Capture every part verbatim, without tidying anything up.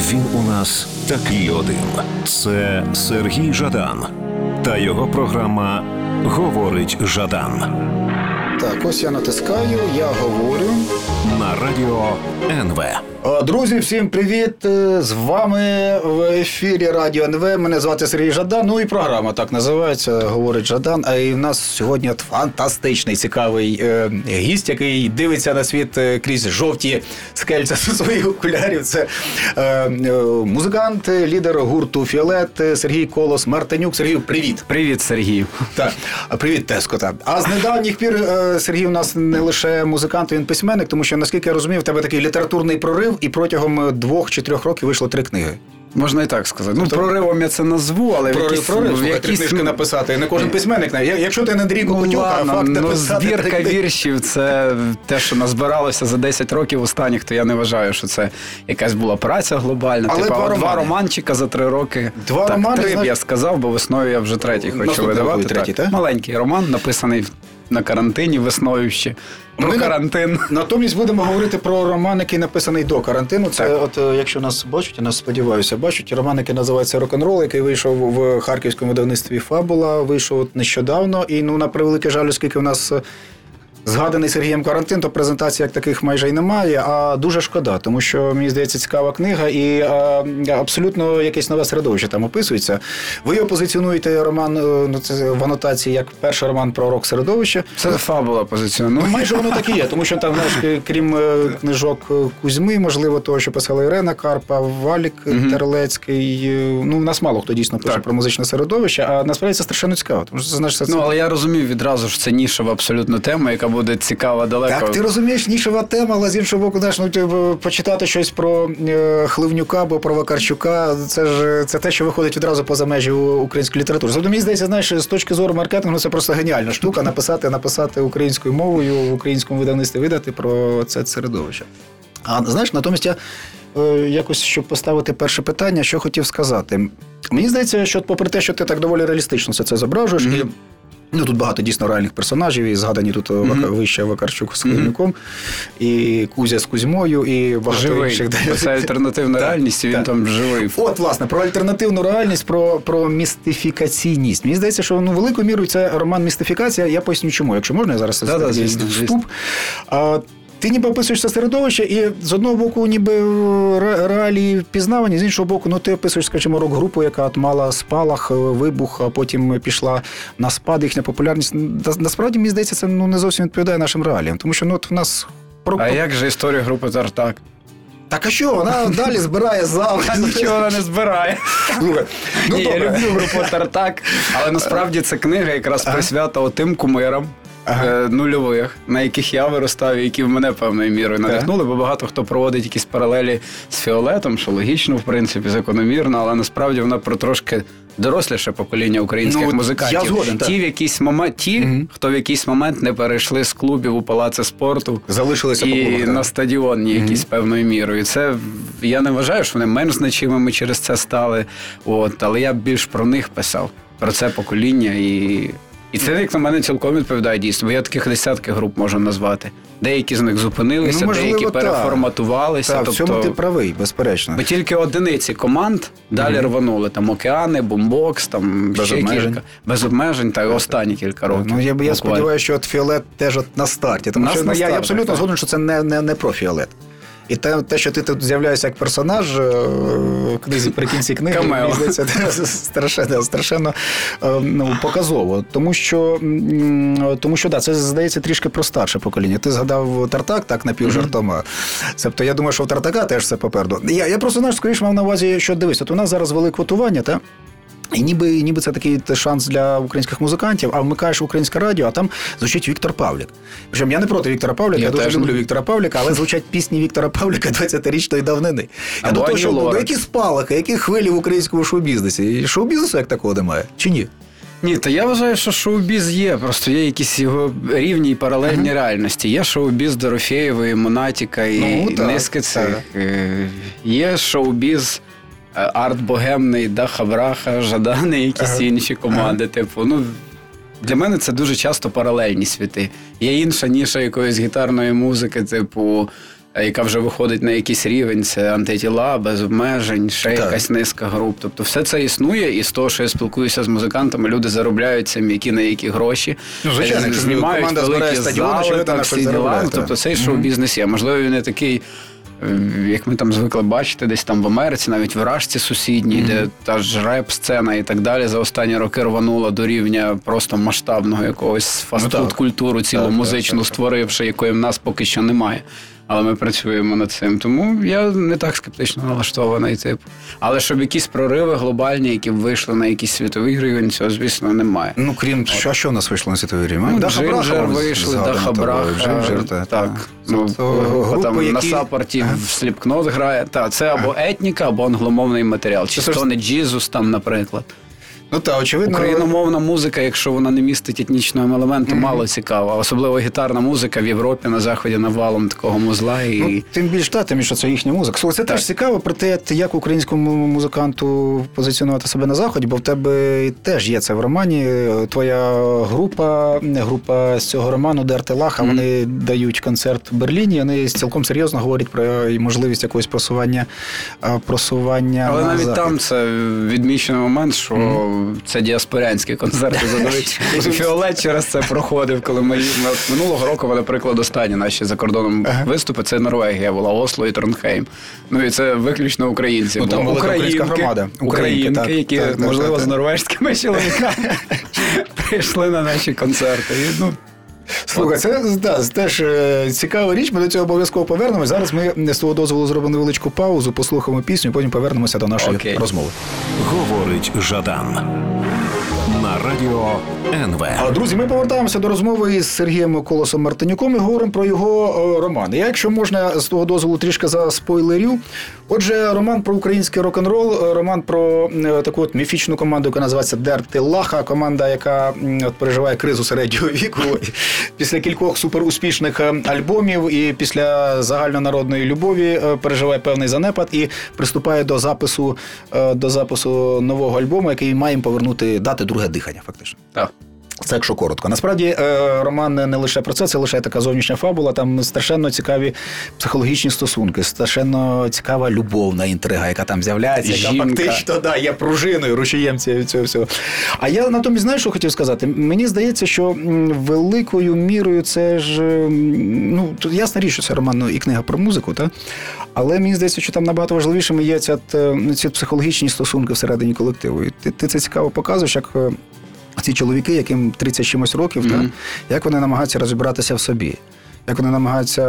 Він у нас такий один. Це Сергій Жадан та його програма «Говорить Жадан». Так, ось я натискаю, я говорю. На радіо ен ве. Друзі, всім привіт! З вами в ефірі Радіо ен ве. Мене звати Сергій Жадан. Ну і програма так називається «Говорить Жадан». А і в нас сьогодні от фантастичний, цікавий е, гість, який дивиться на світ крізь жовті скельця зі своїх окулярів. Це е, е, музикант, лідер гурту «Фіолет» Сергій Колос Мартинюк. Сергій, привіт! Привіт, Сергій. Так, привіт, Теско. Так. А з недавніх пір е, Сергій у нас не лише музикант, він письменник, тому що, наскільки я розумію, в тебе такий літературний прорив, і протягом двох чи трьох років вийшло три книги. Можна і так сказати. Тобто, ну, проривом я це назву, але прорив, в якісь... прорив, в слухай, якісь... три книжки написати, не кожен письменник. Якщо ти не Андрій Кокотюк, а факт ну, написати... збірка віршів – це те, що назбиралося за десять років останніх, то я не вважаю, що це якась була праця глобальна. Але типу, два, два романи. романчика за три роки. Два так, романи, три б знаєш... я сказав, бо весною я вже третій хочу Наступний видавати. третій, так. так? Маленький роман, написаний на карантині весною ще. Про Ми карантин. Натомість будемо говорити про роман, який написаний до карантину. Це, так. от, якщо нас бачать, я нас сподіваюся, бачать, роман, який називається «Рок-н-рол», який вийшов в харківському видавництві «Фабула», вийшов от нещодавно. І, ну, на превеликий жаль, оскільки в нас згаданий Сергієм карантин, то презентацій як таких майже й немає, а дуже шкода, тому що, мені здається, цікава книга і а, абсолютно якесь нове середовище там описується. Ви його позиціонуєте роман, ну, це в анотації, як перший роман про рок-середовище. Це «Фабула» позиціонує. Ну, майже воно так і є, тому що там, знаєш, крім книжок Кузьми, можливо, того, що писала Ірена Карпа, Валік mm-hmm. Терлецький, ну, в нас мало хто дійсно пише так. про музичне середовище, а насправді це страшенно цікаво. Тому що це, знаєш, це... Ну, але я розумів відразу, що це нішова абсолютно тема, яка буде цікава далеко. Так, ти розумієш, нішова тема, але з іншого боку, знаєш, ну, почитати щось про е, Хливнюка або про Вакарчука, це ж це те, що виходить відразу поза межі української літератури. Тобто, мені здається, знаєш, з точки зору маркетингу, це просто геніальна штука, написати, написати українською мовою, в українському видавництві видати про це середовище. А знаєш, натомість я е, якось, щоб поставити перше питання, що хотів сказати. Мені здається, що попри те, що ти так доволі реалістично все це зображуєш, mm-hmm. і ну, тут багато дійсно реальних персонажів, і згадані тут mm-hmm. вище Вакарчук з Хливнюком, mm-hmm. і Кузя з Кузьмою, і багато живий. інших. Це альтернативна реальність, і він так. там живий. От, власне, про альтернативну реальність, про, про містифікаційність. Мені здається, що ну, великою мірою це роман «Містифікація». Я поясню чому. Якщо можна, я зараз да, да, звісно, вступ. А, ти ніби описуєш це середовище, і з одного боку ніби реалії впізнавані, з іншого боку, ну ти описуєш, скажімо, рок-групу, яка от мала спалах, вибух, а потім пішла на спад, їхня популярність. Насправді, мені здається, це ну, не зовсім відповідає нашим реаліям, тому що ну, от в нас... А як же історія групи «Тартак»? Так а що, вона далі збирає зал. Нічого вона не збирає. Ну, Ні, я люблю групу «Тартак», але насправді це книга якраз присвята тим кумирам, Ага. нульових, на яких я виростав, і які в мене певною мірою надихнули, бо багато хто проводить якісь паралелі з «Фіолетом», що логічно, в принципі, закономірно, але насправді вона про трошки доросліше покоління українських ну, музикантів. Я згоден, ті, в якийсь момент, ті, угу. хто в якийсь момент не перейшли з клубів у палаци спорту залишилися і по клубах, на стадіон якісь угу. певною мірою. Це, я не вважаю, що вони менш значимими через це стали, от, але я більш про них писав, про це покоління і... І це, як на мене, цілком відповідає дійсно, бо я таких десятки груп можу назвати. Деякі з них зупинилися, ну, можливо, деякі переформатувалися. Так, тобто, в цьому ти правий, безперечно. Бо тільки одиниці команд далі mm-hmm. рванули. Там «Океани», «Бумбокс», там без ще обмежень. кілька. Без обмежень, так, останні кілька років. Ну, я, я сподіваюся, що от «Фіолет» теж от на старті. Тому що на я, старті, я абсолютно так. згоден, що це не, не, не про «Фіолет». І те, те, що ти тут з'являєшся як персонаж в книзі, при кінці книги, мені здається, це страшенно, страшенно ну, показово. Тому що, тому що да, це, здається, трішки про старше покоління. Ти згадав «Тартак», так, напівжартома. Тобто, я думаю, що в «Тартака» теж все попереду. Я, я просто, знаєш, скоріше мав на увазі, що дивись, от у нас зараз велике квотування, так? І ніби, ніби це такий шанс для українських музикантів, а вмикаєш українське радіо, а там звучить Віктор Павлік. Причому я не проти Віктора Павліка, я, я дуже люблю не... Віктора Павліка, але звучать пісні Віктора Павліка двадцятирічної давнини. Я до того, що ну, які спалахи, які хвилі в українському шоу-бізнесі? І шоу-бізнесу як такого немає? Чи ні? Ні, то я вважаю, що шоу-біз є, просто є якісь його рівні і паралельні uh-huh. реальності. Є шоу-біз Дорофєєвої, Монатіка і ну, так, низки цих. Так. Є шоу-біз арт-богемний, Даха-Браха, Жадани, якісь ага. інші команди. Ага. Типу, ну, для мене це дуже часто паралельні світи. Є інша ніша якоїсь гітарної музики, типу яка вже виходить на якийсь рівень, це антитіла, без обмежень, ще так. якась низка груп. Тобто все це існує, і з того, що я спілкуюся з музикантами, люди заробляють цим які на які гроші, ну, звичайно, знімають великі зали, так, всі діла. Тобто цей шоу-бізнес є. Можливо, він не такий, як ми там звикли бачити, десь там в Америці, навіть в Іражці сусідній, mm-hmm. де та ж реп-сцена і так далі за останні роки рванула до рівня просто масштабного якогось фастфуд-культуру, цілу так, музичну так, так, створивши, якої в нас поки що немає. Але ми працюємо над цим. Тому я не так скептично налаштований, типу. Але щоб якісь прориви глобальні, які вийшли на якийсь світовий рівень, цього, звісно, немає. Ну, крім, що, що у нас вийшло на світовий рівень? Ну, Джинджер вийшли, Даха Браха. Джинджер, так. так. Ну, групи, там які... на саппорті ага. в Сліпкнот грає. Так, це або ага. етніка, або англомовний матеріал. Чи Стоне Джізус там, наприклад. Ну, та, очевидно... Україномовна музика, якщо вона не містить етнічного елементу, mm-hmm. мало цікава. Особливо гітарна музика в Європі, на Заході навалом такого музла. І... Ну, тим більш, та, тим більше це їхня музика. Слухай, це так. теж цікаво про те, як українському музиканту позиціонувати себе на Заході, бо в тебе теж є це в романі. Твоя група, група з цього роману Дерти Лаха, mm-hmm. вони дають концерт в Берліні, вони цілком серйозно говорять про можливість якогось просування, просування Але на навіть Захід. Там це відмічений момент, що mm-hmm. це діаспорянські концерти задають. Фіолет через це проходив, коли ми, ми минулого року, наприклад, останні наші за кордоном ага. виступи, це Норвегія була, Осло і Тронхейм. Ну і це виключно українці. Ну, там українська громада. Українки, так, які, так, можливо, так, так, з норвежськими чоловіками прийшли на наші концерти. І, ну, Слухай, це да, теж цікава річ, ми до цього обов'язково повернемось. Зараз ми з твого дозволу зробимо невеличку паузу, послухаємо пісню, потім повернемося до нашої Окей. розмови. Говорить Жадан на радіо ен ве. Друзі, ми повертаємося до розмови із Сергієм Колосом Мартинюком і говоримо про його роман. Я, якщо можна, з того дозволу трішки заспойлерю. Отже, роман про український рок-н-рол, роман про таку от міфічну команду, яка називається Дерти Лаха, команда, яка от переживає кризу середнього віку після кількох суперуспішних альбомів і після загальнонародної любові переживає певний занепад і приступає до запису, до запису нового альбому, який має їм повернути, дати друге дихання, фактично. Так. Це якщо коротко. Насправді, роман не лише про це, це лише така зовнішня фабула, там страшенно цікаві психологічні стосунки, страшенно цікава любовна інтрига, яка там з'являється, яка фактично да, є пружиною, рушієм цього всього. А я натомість, знаєш, що хотів сказати? Мені здається, що великою мірою це ж, ну, тут ясна річ, що це роман ну, і книга про музику, та? Але мені здається, що там набагато важливішими є ці, ці психологічні стосунки всередині колективу. І ти, ти це цікаво показуєш, як ці чоловіки, яким тридцять чимось років, mm-hmm. та, як вони намагаються розібратися в собі. Як вони намагаються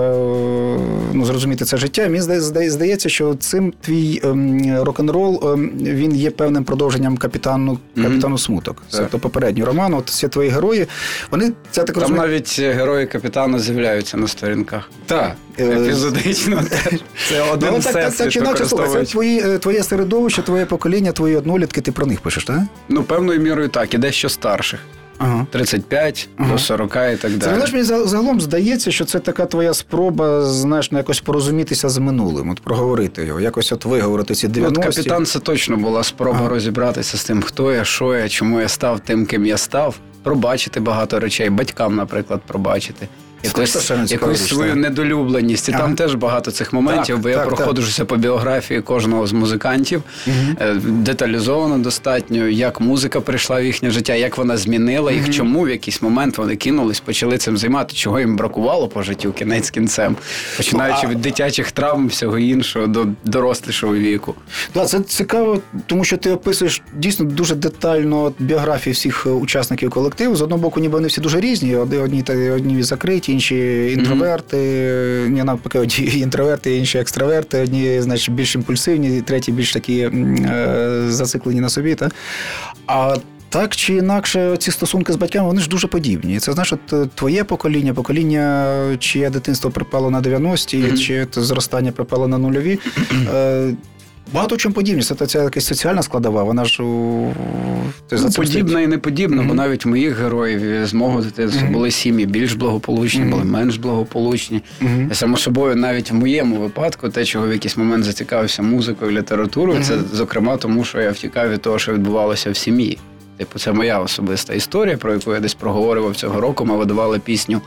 ну, зрозуміти це життя. Мені здається, що цим твій ем, рок-н-рол, ем, він є певним продовженням капітану, капітану mm-hmm. Смуток. Тобто попередній роман, от всі твої герої, вони, це так Там розумію... навіть герої капітана з'являються на сторінках. Так. Епізодично. Це один ну, всесвіт використовують. Це твої, твоє середовище, твоє покоління, твої однолітки, ти про них пишеш, так? Ну, певною мірою так, і дещо старших. Ага. тридцять п'ять ага. до сорок і так далі. Це, знаєш, мені загалом здається, що це така твоя спроба, знаєш, ну, якось порозумітися з минулим, от проговорити його, якось от виговорити ці дев'яності. От «Капітан» – це точно була спроба ага. розібратися з тим, хто я, що я, чому я став тим, ким я став, пробачити багато речей, батькам, наприклад, пробачити. Якусь, якусь свою недолюбленість. І ага. там теж багато цих моментів, так, бо я так, проходжуся так. по біографії кожного з музикантів. Угу. Деталізовано достатньо, як музика прийшла в їхнє життя, як вона змінила їх, угу. чому в якийсь момент вони кинулись, почали цим займати, чого їм бракувало по життю кінець кінцем. Починаючи ну, а... від дитячих травм, всього іншого, до дорослішого віку. Так, це цікаво, тому що ти описуєш дійсно дуже детально біографії всіх учасників колективу. З одного боку, ніби вони всі дуже різні, одні, одні закриті, інші інтроверти, mm-hmm. ні, навпаки, одні інтроверти, інші екстраверти, одні, значить, більш імпульсивні, треті більш такі е, зациклені на собі. Та? А так чи інакше, ці стосунки з батьками, вони ж дуже подібні. Це, знаєш, от твоє покоління, покоління, чиє дитинство припало на дев'яності, mm-hmm. чи зростання припало на нульові, е, багато чим подібні. Це, це якась соціальна складова, вона ж... У... Ну, подібна і не подібна, mm-hmm. бо навіть в моїх героїв з мого дитинства mm-hmm. були сім'ї більш благополучні, mm-hmm. були менш благополучні. Mm-hmm. Само собою, навіть в моєму випадку, те, чого в якийсь момент зацікавився музикою, літературою, mm-hmm. це, зокрема, тому, що я втікав від того, що відбувалося в сім'ї. Типу, це моя особиста історія, про яку я десь проговорював цього року. Ми видавали пісню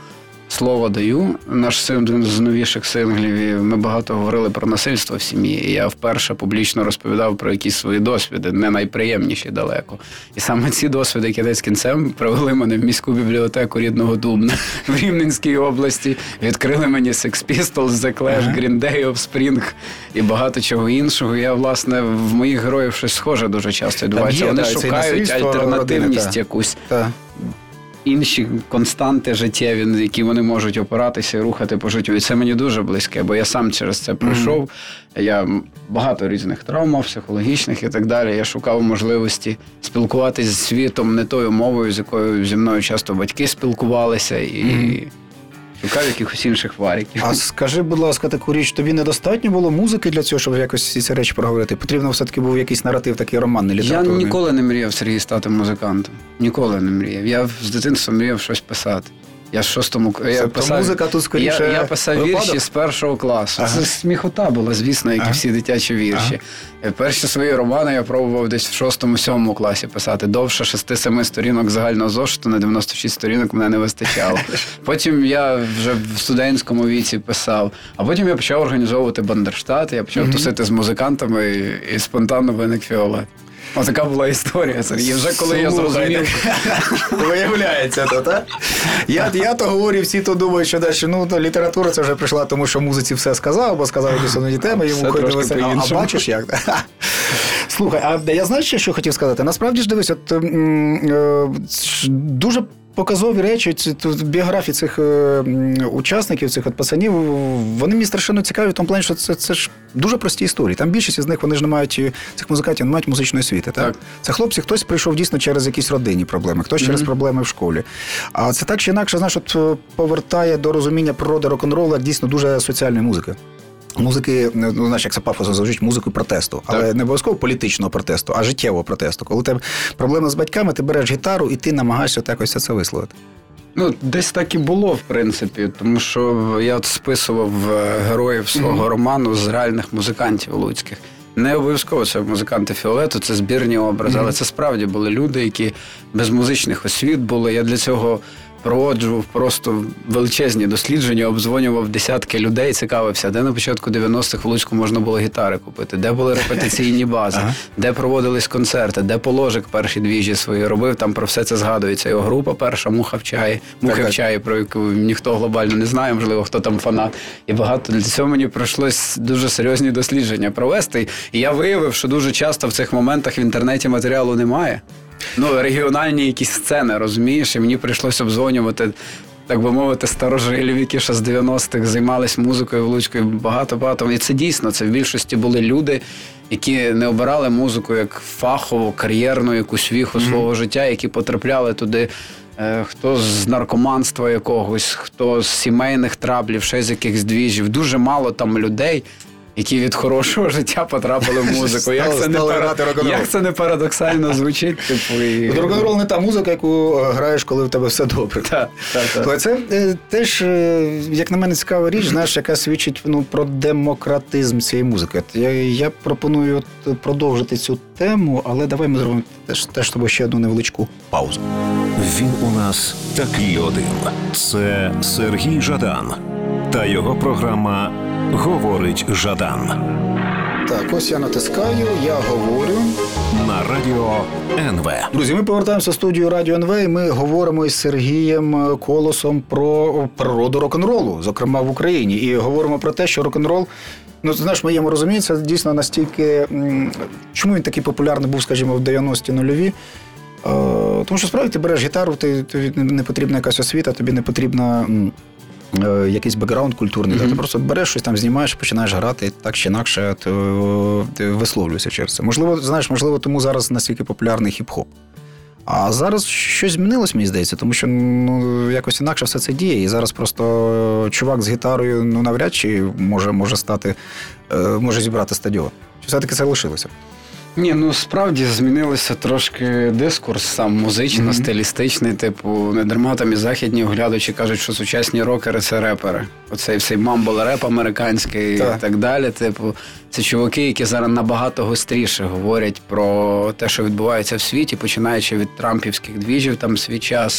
слово даю. Наш один з новіших синглів, і ми багато говорили про насильство в сім'ї. І я вперше публічно розповідав про якісь свої досвіди, не найприємніші далеко. І саме ці досвіди кінець кінцем привели мене в міську бібліотеку рідного Дубна в Рівненській області. Відкрили мені Sex Pistols, The Clash, Green Day, Offspring і багато чого іншого. Я, власне, в моїх героїв щось схоже дуже часто відбувається. Вони та, шукають альтернативність родини, якусь. Та. Інші константи життєві, на які вони можуть опиратися і рухати по життю. І це мені дуже близьке, бо я сам через це пройшов. Mm-hmm. Я багато різних травм, психологічних і так далі. Я шукав можливості спілкуватися з світом не тою мовою, з якою зі мною часто батьки спілкувалися, і mm-hmm. шукав якихось інших варіків. А скажи, будь ласка, таку річ, тобі недостатньо було музики для цього, щоб якось ці речі проговорити? Потрібно все-таки був якийсь наратив, такий романний, літературний? Я ніколи не мріяв, Сергій, стати музикантом. Ніколи не мріяв. Я з дитинства мріяв щось писати. Я в шостому... Я писав, музика тут скоріше я, я писав випадок? вірші з першого класу. Ага. Це сміхота була, звісно, як і ага. всі дитячі вірші. Ага. Перші свої романи я пробував десь в шостому-сьомому класі писати. Довше шести-семи сторінок загального зошиту, на дев'яносто шість сторінок мене не вистачало. Потім я вже в студентському віці писав. А потім я почав організовувати бандерштат, я почав mm-hmm. тусити з музикантами і, і спонтанно виник Фіолет. Отака була історія, Сергій. Вже коли я зрозумів. Виявляється то, так? Я, я то говорю, всі то думають, що далі, ну, література це вже прийшла, тому що музиці все сказав, бо сказав якісь основні теми, йому ходилося. А, а бачиш як? Слухай, а я знаю ще, що хотів сказати? Насправді ж дивись, от е, дуже показові речі, біографії цих е, учасників, цих от пацанів, вони мені страшенно цікаві в тому плані, що це, це ж дуже прості історії. Там більшість із них, вони ж не мають, цих музикантів не мають музичної освіти. Так? Так. Це хлопці, хтось прийшов дійсно через якісь родинні проблеми, хтось mm-hmm. через проблеми в школі. А це так чи інакше, знаєш, от повертає до розуміння природи рок-н-ролу як дійсно дуже соціальної музики. Музики, ну, знаєш, як це пафосно звучить, музику протесту. Але так. не обов'язково політичного протесту, а життєвого протесту. Коли у тебе проблеми з батьками, ти береш гітару і ти намагаєшся якось це висловити. Ну, десь так і було, в принципі, тому що я от списував героїв свого mm-hmm. роману з реальних музикантів луцьких. Не обов'язково це музиканти Фіолету, це збірні образи, mm-hmm. але це справді були люди, які без музичних освіт були. Я для цього проводжував просто величезні дослідження, обдзвонював десятки людей, цікавився, де на початку дев'яностих в Луцьку можна було гітари купити, де були репетиційні бази, ага. де проводились концерти, де Положик перші двіжі свої робив, там про все це згадується. Його група перша, Муха в чаї, Мухи в чаї, про яку ніхто глобально не знає, можливо, хто там фанат. І багато для цього мені прийшлось дуже серйозні дослідження провести. І я виявив, що дуже часто в цих моментах в інтернеті матеріалу немає. Ну, регіональні якісь сцени, розумієш, і мені прийшлося обдзвонювати, так би мовити, старожилів, які ще з дев'яностих займалися музикою в Луцьку, багато-багато. І це дійсно, це в більшості були люди, які не обирали музику як фахову, кар'єрну якусь віху mm-hmm. свого життя, які потрапляли туди, е, хто з наркоманства якогось, хто з сімейних траблів, ще з якихось двіжів. Дуже мало там людей, які від хорошого життя потрапили в музику. Як це, не пара... Як це не парадоксально звучить? Типу, і... Рок-н-рол не та музика, яку граєш, коли в тебе все добре. Так, так, так. Це е, теж, е, як на мене, цікава річ, знаєш, яка свідчить ну, про демократизм цієї музики. Я, я пропоную продовжити цю тему, але давай ми зробимо теж, теж з тобою ще одну невеличку паузу. Він у нас такий один. Це Сергій Жадан та його програма «Говорить Жадан». Так, ось я натискаю, я говорю. На радіо ен ве. Друзі, ми повертаємося в студію Радіо ен ве, і ми говоримо із Сергієм Колосом про природу рок-н-ролу, зокрема в Україні. І говоримо про те, що рок-н-рол, ну, знаєш, в моєму розумінні, це дійсно настільки... Чому він такий популярний був, скажімо, в дев'яності нульові? Тому що, справді, ти береш гітару, ти, тобі не потрібна якась освіта, тобі не потрібна... якийсь бекграунд культурний, mm-hmm. ти просто береш щось там, знімаєш, починаєш грати, і так чи інакше ти, ти висловлюєшся через це. Можливо, знаєш, можливо, тому зараз настільки популярний хіп-хоп. А зараз щось змінилось, мені здається, тому що ну, якось інакше все це діє. І зараз просто чувак з гітарою ну, навряд чи може, може стати, може зібрати стадіон. Чи все-таки це лишилося? Ні, ну справді змінилося трошки дискурс сам музично-стилістичний, mm-hmm. типу, не дарма там і західні оглядачі кажуть, що сучасні рокери – це репери. Оцей всей мамбл-реп американський так. і так далі. Типу, це чуваки, які зараз набагато гостріше говорять про те, що відбувається в світі, починаючи від трампівських двіжів там свій час,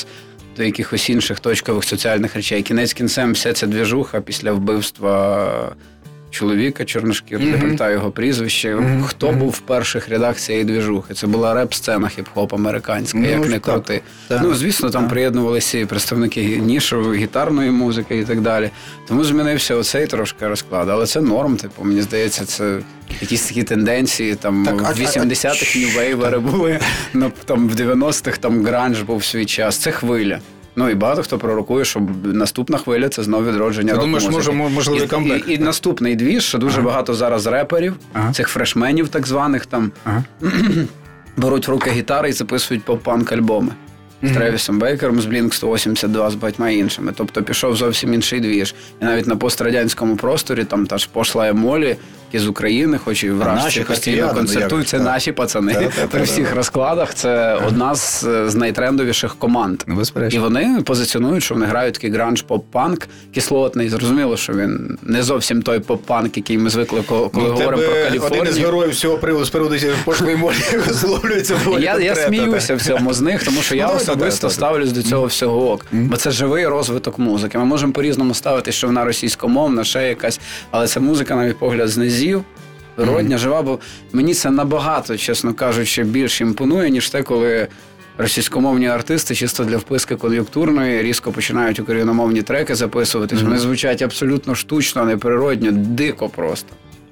до якихось інших точкових соціальних речей. Кінець кінцем вся ця двіжуха після вбивства чоловіка чорношкірого, mm-hmm. не пам'ятаю його прізвище. Mm-hmm. Хто mm-hmm. був в перших рядах цієї двіжухи? Це була реп-сцена хіп-хоп американська, mm-hmm. як не крути. Так. Ну, звісно, там так. приєднувалися і представники нішової, гітарної музики і так далі. Тому змінився оцей трошки розклад. Але це норм, типу, мені здається, це якісь такі тенденції. Там так, в вісімдесятих нью-вейвери були, ну, там в дев'яностих там гранж був в свій час. Це хвиля. Ну і багато хто пророкує, що наступна хвиля – це знову відродження рок-музики. Думаєш, може, можливий камбек? І, і, і наступний двіж, що дуже ага. багато зараз реперів, ага. цих фрешменів так званих, там ага. беруть в руки гітари і записують поп-панк альбоми. З Тревісом Бейкером, з Блінк сто вісімдесят два, з багатьма іншими. Тобто пішов зовсім інший двіж. І навіть на пострадянському просторі, там та ж пошла Емолі, які з України, хоч і в Рашці постійно концертують. Це наші пацани. Та, та, та, При всіх та, розкладах це та. одна з, з найтрендовіших команд. Безперечно. І вони позиціонують, що вони грають такий гранж поп-панк кислотний. Зрозуміло, що він не зовсім той поп-панк, який ми звикли, коли ну, говоримо про Каліфорнію. Один із героїв всього приводу, з приводу пошли Емолі висловлюється. Я, я сміюся в цьому з них, тому що я особисто ставлюсь до цього всього ок. Mm. Бо це живий розвиток музики. Ми можемо по-різному ставити, що вона російськомовна, ще якась, але це музика, на мій погляд, з низів, природня, mm. жива, бо мені це набагато, чесно кажучи, більше імпонує, ніж те, коли російськомовні артисти чисто для вписки кон'юнктурної різко починають україномовні треки записуватись. Mm. Вони звучать абсолютно штучно, неприродньо, дико просто.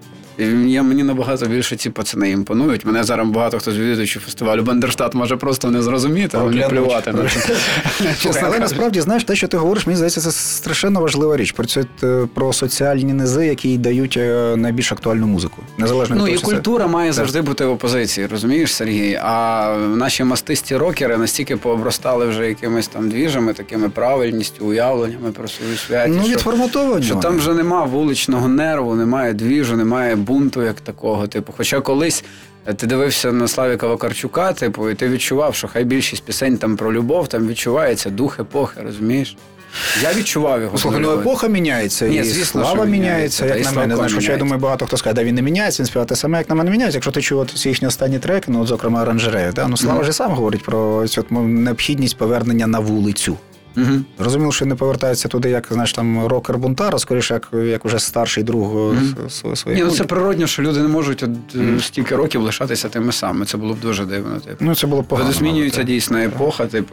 Я, мені набагато більше ці пацани імпонують. Мене зараз багато хто з відвідувачів фестивалю Бандерштат може просто не зрозуміти, але не плювати на це. Але насправді, знаєш, те, що ти говориш, мені здається, це страшенно важлива річ. Про, це, про соціальні низи, які дають найбільш актуальну музику. Незалежно від ну, того, і культура це... має завжди бути в опозиції, розумієш, Сергій? А наші мастисті рокери настільки пообростали вже якимись там двіжами, такими правильністю, уявленнями про свою святість. Ну, відформатовані. Що, що там вже нема вуличного нерву, немає двіжу, немає бунту як такого, типу. Хоча колись ти дивився на Славіка Вакарчука, типу, і ти відчував, що хай більшість пісень там про любов, там відчувається дух епохи, розумієш? Я відчував його. Слухай, ну епоха міняється, Ні, і звісно, слава міняється, як на мене. Знаєш, хоча я думаю, багато хто скаже, да він не міняється, він співає те саме, як на мене міняється. Якщо ти чув всі їхні останні треки, ну, от, зокрема, оранжерею, да? Ну, Слава mm-hmm. ж сам говорить про цю необхідність повернення на вулицю. Угу. Розуміло, що не повертається туди, як, знаєш, там рокер-бунтар, а скоріше, як, як уже старший друг угу. своєї. Ні, ну це природньо, що люди не можуть от, угу. стільки років лишатися тими самими. Це було б дуже дивно. Типу. Ну, це було погано. Змінюється дійсно епоха, типу,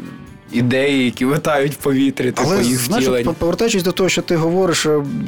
ідеї, які витають в повітрі, типу, але, їх знаєш, втілень. Повертаючись до того, що ти говориш,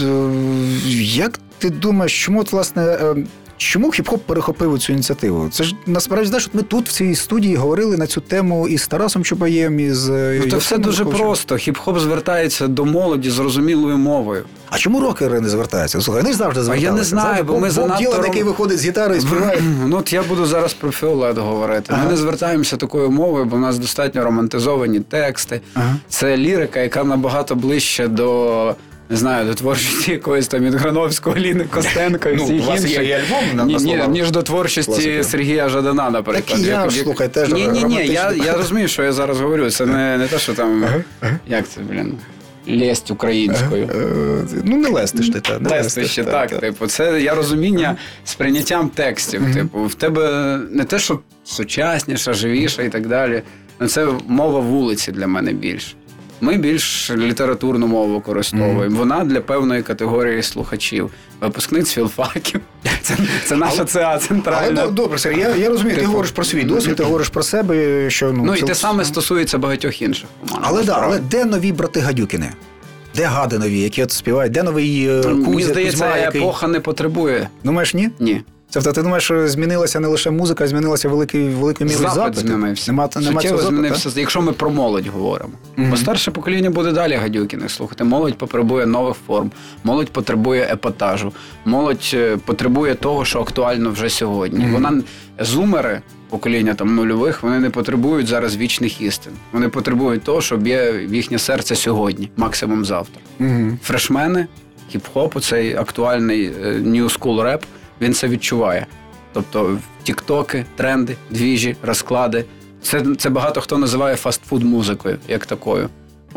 як ти думаєш, чому, от, власне, чому хіп-хоп перехопив цю ініціативу? Це ж, насправді, знаєш, ми тут в цій студії говорили на цю тему і з Тарасом Чубаєм, і з... Ну, то все дуже просто. Хіп-хоп звертається до молоді зрозумілою мовою. А чому рокери не звертаються? Слухай, вони ж завжди звертаються. А я не знаю, Завжди, бо ми занадто... Боб Ділан, який виходить з гітарою і співає. Ну, от я буду зараз про Фіолет говорити. Ага. Ми не звертаємося такою мовою, бо в нас достатньо романтизовані тексти. Ага. Це лірика, яка набагато ближче до... Не знаю, до творчості якоїсь там від Грановського, Ліни Костенко і ну, всіх інших. У вас є і альбом на, ні, на ніж до творчості Класика. Сергія Жадана, наприклад. Так і я, ж, слухай, теж романтично. Ні, ні, ні, я, я розумію, що я зараз говорю. Це не, не те, що там, ага, ага. як це, блін, лесть українською. Ага, ну, не лести ж ти, та. Не лести ще, так, так, типу, це я розуміння з прийняттям текстів, ага. типу, в тебе не те, що сучасніша, живіша і так далі, але це мова вулиці для мене більше. Ми більш літературну мову використовуємо. Mm. Вона для певної категорії слухачів. Випускник з філфаків. Це, це наша ЦА центральна. Але добре, Сергій, я, я розумію, ти, ти говориш про свій досвід, ти говориш про себе, що... Ну, ну це... і те саме стосується багатьох інших. Але, да, але де нові брати Гадюкіни? Де гади нові, які от співають? Де новий Кузя, Кузьма? Мені здається, який... епоха не потребує. Думаєш, ні? Ні. Тобто ти думаєш, що змінилася не лише музика, а змінилася великий, великий мірою запит? Запит змінився. Нема, нема Суттєво запит, змінився, так? Якщо ми про молодь говоримо. Mm-hmm. Бо старше покоління буде далі Гадюкіних слухати. Молодь потребує нових форм, молодь потребує епатажу, молодь потребує того, що актуально вже сьогодні. Mm-hmm. Вона, зумери, покоління там нульових, вони не потребують зараз вічних істин. Вони потребують того, щоб є в їхнє серце сьогодні, максимум завтра. Mm-hmm. Фрешмени, хіп-хоп, цей актуальний new school реп, він це відчуває. Тобто тіктоки, тренди, двіжі, розклади. Це, це багато хто називає фастфуд-музикою, як такою. От.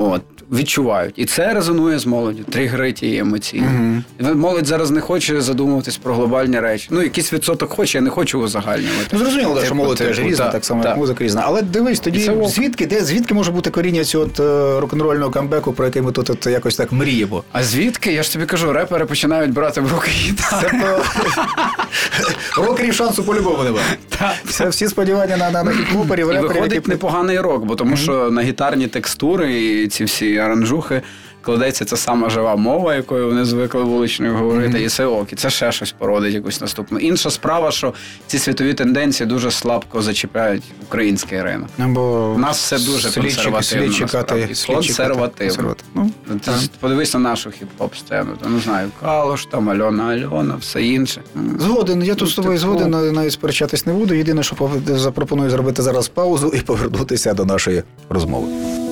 відчувають. І це резонує з молоддю, тригерить її емоційно. Угу. Молодь зараз не хоче задумуватись про глобальні речі. Ну, якийсь відсоток хоче, я не хочу узагальнювати. Ну, зрозуміло, типу, що молодь теж різна, та, так само, та. як музика різна. Але дивись, тоді звідки, де, звідки може бути коріння цього от, рок-н-рольного камбеку, про який ми тут от, якось так мріємо? А звідки? Я ж тобі кажу, репери починають брати в руки гітари. Рокерів шансу по-любому немає. Все, всі сподівання на, на, на хіп-хоперів, реперів. І виходить які... непоганий рок, бо тому mm-hmm. що на гітарні текстури і ці всі аранжухи кладеться ця сама жива мова, якою вони звикли вуличною говорити, mm-hmm. і це ок, і це ще щось породить якусь наступну. Інша справа, що ці світові тенденції дуже слабко зачіпляють український ринок. Бо у нас все дуже слід консервативно. Слід чекати. Консервативно. Ну, ти ж подивись на нашу хіп-хоп сцену. Та, не знаю, Калош, там Альона Альона, все інше. Згоден, я тут з тобою згоден, навіть сперечатись не буду. Єдине, що запропоную зробити зараз паузу і повернутися до нашої розмови.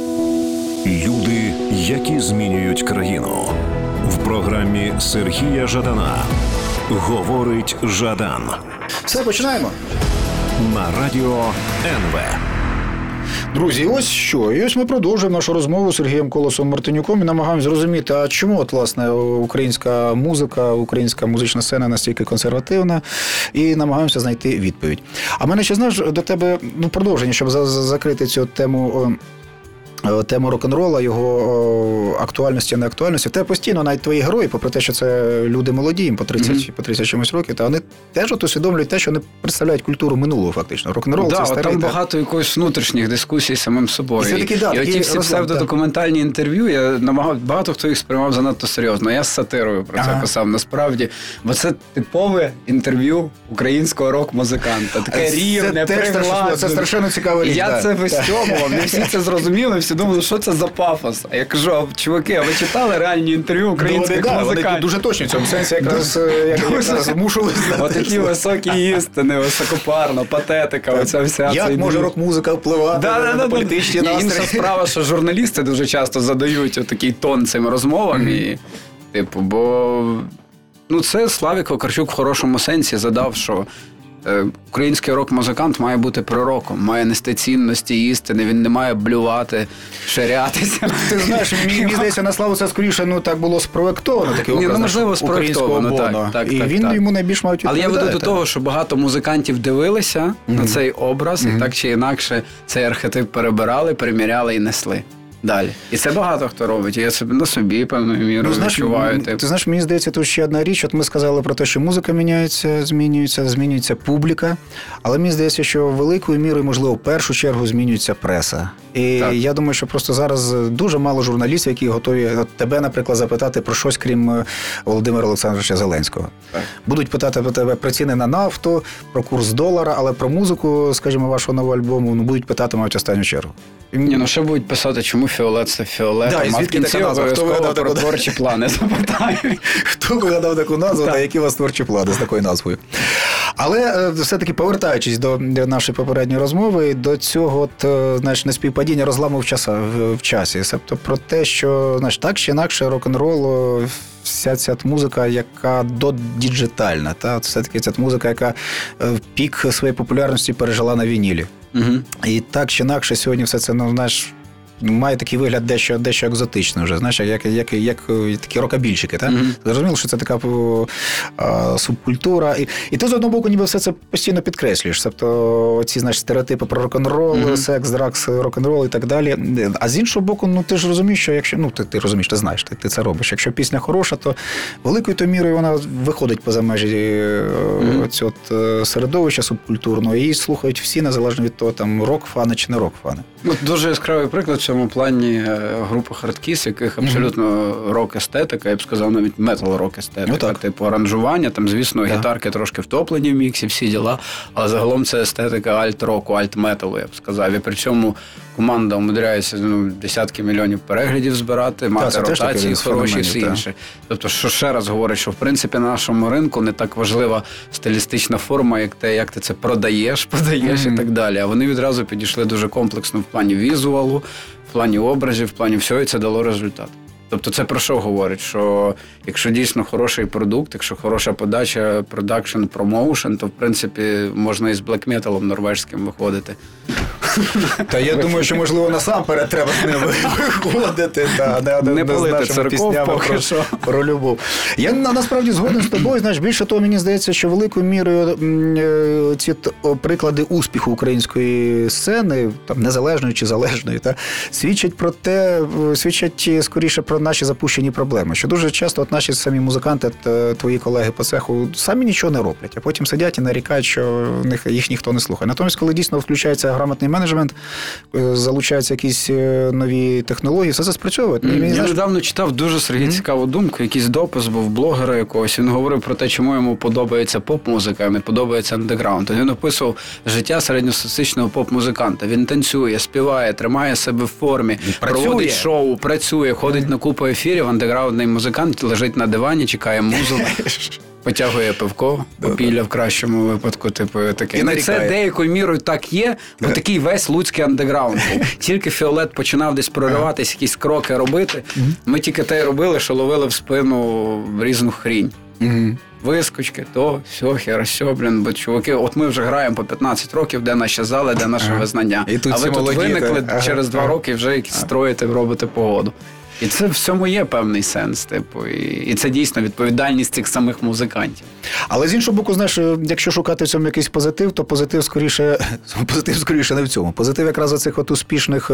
Люди, які змінюють країну. В програмі Сергія Жадана «Говорить Жадан». Все, починаємо. На радіо ен ве. Друзі, ось що. І ось ми продовжуємо нашу розмову з Сергієм Колосом Мартинюком і намагаємося зрозуміти, а чому, от, власне, українська музика, українська музична сцена настільки консервативна, і намагаємося знайти відповідь. А мене ще, знаєш, до тебе, ну, продовження, щоб закрити цю тему... Тему рок-н-рола, його актуальності, неактуальності. Те постійно навіть твої герої, попри те, що це люди молоді, їм по тридцять, mm-hmm. по тридцять чимось років, та вони теж от усвідомлюють те, що вони представляють культуру минулого, фактично. Рок-н-рол да, це старий. Там та... багато якоїсь внутрішніх дискусій з самим собою. І, такі, да, і оті всі псевдодокументальні інтерв'ю, я намагав, багато хто їх сприймав занадто серйозно. Я з сатирою про це ага. писав насправді, бо це типове інтерв'ю українського рок-музиканта. Таке рівне, пригладне. Це страшенно цікава річ. Я да. це вистьомував, не всі це зрозуміли, всі думали, що це за пафос. А я кажу, а чуваки, а ви читали реальні інтерв'ю українських да, музикантів? Вони дуже точні в цьому сенсі, якраз, як, якраз мушу знати. Отакі високі істини, високопарно, патетика, оця вся. Як може рок-музика впливати да, на, да, на да, політичні настрої? Інша справа, що журналісти дуже часто задають отакий тон цим розмовам. Mm-hmm. І, типу, бо ну, це Славік Вакарчук в хорошому сенсі задав, що український рок-музикант має бути пророком, має нести цінності, істини, він не має блювати, ширятися. Ти знаєш, мені здається, на славу це скоріше, ну, так було спроектовано, такий образ ну, можливо, спроектовано, так, так, і так, він так. йому найбільш має відповідати. Але я веду до того, що багато музикантів дивилися mm-hmm. на цей образ, mm-hmm. і так чи інакше цей архетип перебирали, приміряли і несли. Далі. І це багато хто робить. Я собі на собі, певною мірою, ну, відчуваю. Ти, ти знаєш, мені здається, тут ще одна річ. От ми сказали про те, що музика міняється, змінюється, змінюється публіка. Але мені здається, що великою мірою, можливо, в першу чергу змінюється преса. І так. Я думаю, що просто зараз дуже мало журналістів, які готові от тебе, наприклад, запитати про щось, крім Володимира Олександровича Зеленського. Так. Будуть питати про тебе про ціни на нафту, про курс долара, але про музику, скажімо, вашого нового альбому, ну, будуть питати, мабуть, останню чергу. І... Ні, ну що будуть писати, чому Фіолет це Фіолет? Да, а в кінці обов'язково про творчі плани запитають. Хто вигадав таку назву, та які у вас творчі плани з такою назвою? Але все-таки повертаючись до нашої попередньої розмови, до цього от, знаєш, неспівпадіння розламу в, часа, в часі. Тобто про те, що, знаєш, так чи інакше рок-н-рол, вся ця музика, яка додіджитальна, та все-таки ця музика, яка в пік своєї популярності пережила на вінілі. Угу. І так чи інакше сьогодні все це, ну, знаєш, має такий вигляд дещо, дещо екзотичний вже, знаєш, як, як, як, як такі рокабільщики, так? Mm-hmm. Зрозуміло, що це така а, субкультура. І, і ти, з одного боку, ніби все це постійно підкреслюєш. Тобто ці, знаєш, стереотипи про рок-н-рол, mm-hmm. секс, дракс, рок-н-рол і так далі. А з іншого боку, ну ти ж розумієш, що якщо, ну ти, ти розумієш, ти знаєш, ти, ти це робиш. Якщо пісня хороша, то великою то мірою вона виходить поза межі mm-hmm. цього середовища субкультурного. І її слухають всі, незалежно від того, там рок-фани чи не рок-фани. Ну, дуже яскравий приклад в цьому плані групи Hardkiss, яких абсолютно mm-hmm. рок-естетика, я б сказав, навіть метал-рок-естетика. Ну, так. Типу аранжування, там, звісно, yeah. гітарки трошки втоплені в міксі, всі діла, але загалом це естетика альт-року, альт-металу, я б сказав. І при цьому команда умудряється, ну, десятки мільйонів переглядів збирати, мати та, ротації хороші і все інше. Тобто, що ще раз говорить, що в принципі на нашому ринку не так важлива стилістична форма, як те, як ти це продаєш, подаєш mm-hmm. і так далі. А вони відразу підійшли дуже комплексно в плані візуалу, в плані образів, в плані всього, і це дало результат. Тобто це про що говорить? Що якщо дійсно хороший продукт, якщо хороша подача, продакшн, промоушен, то в принципі можна і з блекметалом норвежським виходити. Та я думаю, що, можливо, насамперед треба з ними виходити. Та, не не палити церков поки що. Про любов. Я насправді згоден з тобою. Знаєш, більше того, мені здається, що великою мірою ці приклади успіху української сцени, там, незалежної чи залежної, та, свідчать про те, свідчать скоріше про наші запущені проблеми. Що дуже часто от наші самі музиканти, твої колеги по цеху, самі нічого не роблять, а потім сидять і нарікають, що їх ніхто не слухає. Натомість, коли дійсно включається грамотний менеджмент, залучаються якісь нові технології, все це спрацьовує. Mm. Я знаєш... недавно читав дуже, Сергій, mm. цікаву думку, якийсь допис був блогера якогось, він говорив про те, чому йому подобається поп-музика, а не подобається андеграунд. Він описував життя середньостатистичного поп-музиканта. Він танцює, співає, тримає себе в формі, проводить шоу, працює, ходить mm. на купу ефірів, андеграундний музикант лежить на дивані, чекає музу. Потягує пивко, попілля в кращому випадку, типу, таке. І це деякою мірою так є, бо такий весь луцький андеграунд. Тільки Фіолет починав десь прориватись, якісь кроки робити, ми тільки те й робили, що ловили в спину різну хрінь. Вискочки, то, все, херасьо, блін, бо чуваки, от ми вже граємо по п'ятнадцять років, де наші зали, де наше визнання. А ви тут виникли ага, через два ага. роки вже якісь строїте, робите погоду. І це в цьому є певний сенс, типу, і, і це дійсно відповідальність цих самих музикантів. Але з іншого боку, знаєш, якщо шукати в цьому якийсь позитив, то позитив скоріше, позитив скоріше не в цьому. Позитив якраз у цих от успішних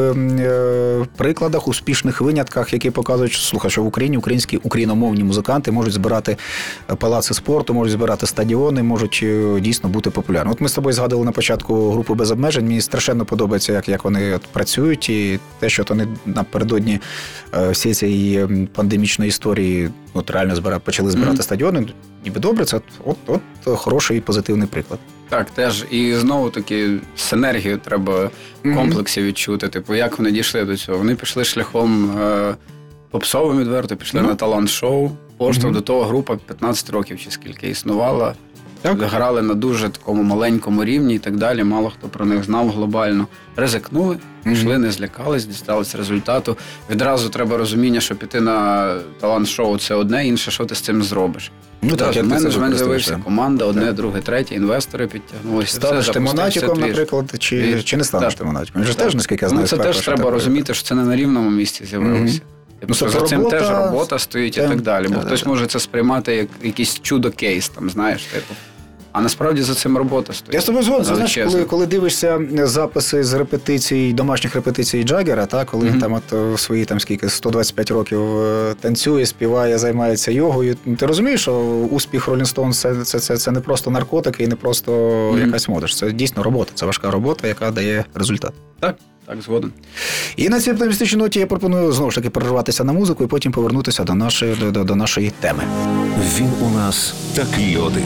е, прикладах, успішних винятках, які показують, що, слухай, що в Україні українські україномовні музиканти можуть збирати палаци спорту, можуть збирати стадіони, можуть дійсно бути популярними. От ми з тобою згадували на початку групу «Без обмежень». Мені страшенно подобається, як, як вони от працюють, і те, що вони напередодні всі цієї пандемічної історії от реально збира, почали збирати mm-hmm. стадіони, ніби добре, це от, от хороший і позитивний приклад. Так, теж. І знову-таки синергію треба mm-hmm. комплексів відчути. Типу, як вони дійшли до цього? Вони пішли шляхом е- попсовим відверто, пішли mm-hmm. на талант-шоу. Поштовх mm-hmm. до того група п'ятнадцять років чи скільки існувала. Так. Грали на дуже такому маленькому рівні і так далі. Мало хто про них знав глобально. Ризикнули, пішли, mm-hmm. не злякались, дістались результату. Відразу треба розуміння, що піти на талант-шоу – це одне, інше, що ти з цим зробиш. Ну так, так менеджмент з'явився, команда, одне, так. друге, третє, інвестори підтягнулися. Станеш ти монатіком, наприклад, чи, чи не станеш ти монатіком? Він теж, наскільки я знаю, ну, це теж треба так розуміти, що це не на рівному місці з'явилося. Mm-hmm. Ну, за робота, цим теж робота стоїть це, і так далі. Бо да, хтось да, може це сприймати як якийсь чудо-кейс, там, знаєш, типу. А насправді за цим робота стоїть. Я з тобою згоден. Знаєш, коли, коли дивишся записи з репетицій, домашніх репетицій Джаггера, та, коли він mm-hmm. там от свої там скільки сто двадцять п'ять років танцює, співає, займається йогою, ти розумієш, що успіх Rolling Stones це, це, це, це не просто наркотики і не просто mm-hmm. якась мода. Це дійсно робота, це важка робота, яка дає результат. Так. Так, згоден. І на цій оптимістичній ноті я пропоную знову ж таки перерватися на музику і потім повернутися до нашої, до, до нашої теми. Він у нас такий один.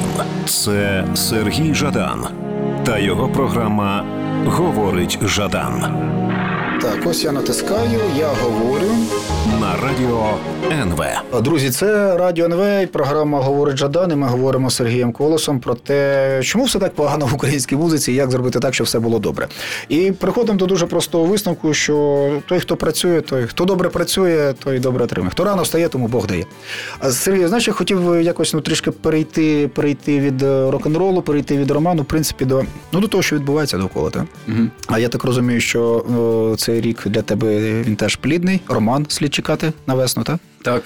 Це Сергій Жадан та його програма «Говорить Жадан». Так, ось я натискаю, я говорю. На радіо ен ве. Друзі, це радіо ен ве і програма «Говорить Жадан», і ми говоримо з Сергієм Колосом про те, чому все так погано в українській музиці і як зробити так, щоб все було добре. І приходимо до дуже простого висновку, що той, хто працює, той, хто добре працює, той добре отримує. Хто рано встає, тому Бог дає. А Сергій, знаєш, я хотів якось ну, трішки перейти, перейти від рок-н-ролу, перейти від роману, в принципі, до, ну, до того, що відбувається довкола. Так? Угу. А я так розумію, що о, цей рік для тебе він теж плідний, роман слід чекати на весну, так? Так.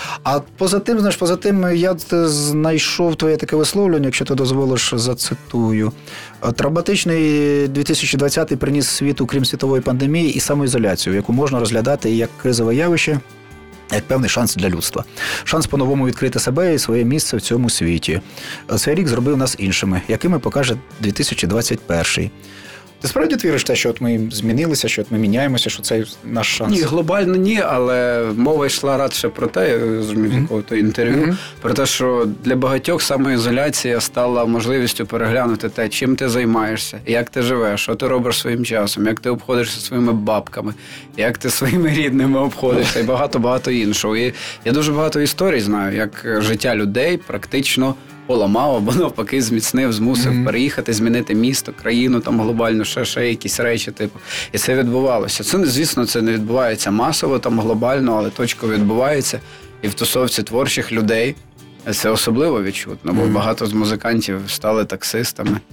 А поза тим, знаєш, поза тим, я знайшов твоє таке висловлення, якщо ти дозволиш, зацитую. Травматичний дві тисячі двадцятий приніс світу, крім світової пандемії, і самоізоляцію, яку можна розглядати як кризове явище, як певний шанс для людства. Шанс по-новому відкрити себе і своє місце в цьому світі. Цей рік зробив нас іншими, якими покаже дві тисячі двадцять перший. Ти справді віриш те, що от ми змінилися, що от ми міняємося, що це наш шанс? Ні, глобально ні, але мова йшла радше про те, я зрозумів mm-hmm. якого-то інтерв'ю, mm-hmm. про те, що для багатьох самоізоляція стала можливістю переглянути те, чим ти займаєшся, як ти живеш, що ти робиш своїм часом, як ти обходишся своїми бабками, як ти своїми рідними обходишся і багато-багато іншого. І я дуже багато історій знаю, як життя людей практично поламав, або навпаки зміцнив, змусив mm-hmm. переїхати, змінити місто, країну, там глобально, ще, ще якісь речі, типу. І це відбувалося. Це, звісно, це не відбувається масово, там глобально, але точково відбувається. І в тусовці творчих людей це особливо відчутно, бо mm-hmm. багато з музикантів стали таксистами.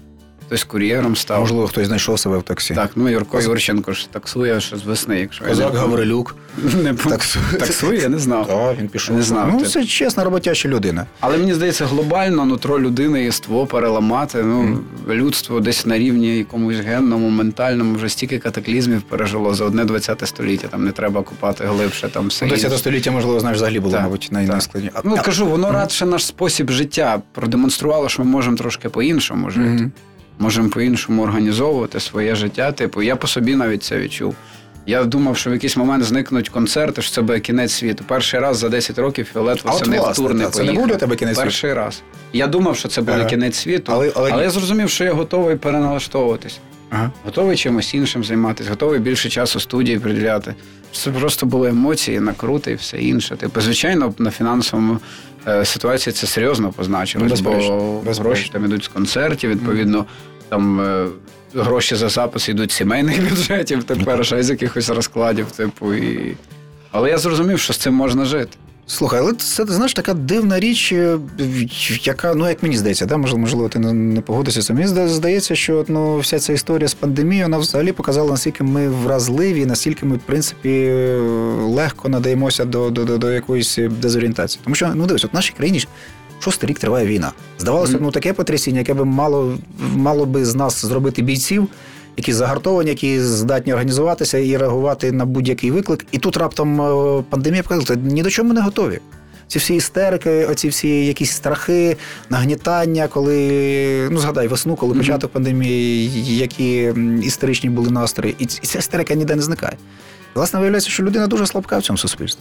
хтось кур'єром став. Можливо, хтось знайшов себе в таксі. Так, ну Юрко Юрченко ж таксує ще з весни, якщо Козак Гаврилюк. Не таксує. Таксує, я не знав. Так, він пішов. Не знав. Ну, ти. це чесна, роботяща людина. Але мені здається, глобально нутро людини, єство переламати. Ну, mm. людство десь на рівні якомусь генному, ментальному вже стільки катаклізмів пережило за одне двадцяте століття. Там не треба купати глибше, там все. двадцяте століття, можливо, знаєш, взагалі було, так, мабуть, найскладніше. Ну, а, кажу, воно mm. радше наш спосіб життя продемонструвало, що ми можемо трошки по-іншому жити. Mm. Можемо по-іншому організовувати своє життя. Типу, я по собі навіть це відчув. Я думав, що в якийсь момент зникнуть концерти, що це буде кінець світу. Перший раз за десять років Фіолет восени в тур не поїхав. Це не був для тебе кінець світу? Перший раз. Я думав, що це буде ага. кінець світу, але, але... але я зрозумів, що я готовий переналаштовуватись. Ага. Готовий чимось іншим займатися, готовий більше часу студії приділяти. Це просто були емоції, накрути і все інше. Типу, звичайно, на фінансовому е, ситуації це серйозно позначилось, бо безперечно. Гроші там йдуть з концертів, відповідно, там... Е, гроші за запис йдуть з сімейних бюджетів тепер, ще з якихось розкладів, типу, і... Але я зрозумів, що з цим можна жити. Слухай, але це, знаєш, така дивна річ, яка, ну, як мені здається, да, можливо, ти не погодишся. Мені здається, що ну, вся ця історія з пандемією, вона взагалі показала, наскільки ми вразливі, наскільки ми, в принципі, легко надаємося до, до, до, до якоїсь дезорієнтації. Тому що, ну, дивись, от в нашій країні шостий рік триває війна. Здавалося б, ну, таке потрясіння, яке би мало, мало би з нас зробити бійців, які загартовані, які здатні організуватися і реагувати на будь-який виклик. І тут раптом пандемія показала, ні до чого ми не готові. Ці всі істерики, оці всі якісь страхи, нагнітання, коли, ну, згадай, весну, коли mm-hmm. початок пандемії, які істеричні були настрої. І ця істерика ніде не зникає. І, власне, виявляється, що людина дуже слабка в цьому суспільстві.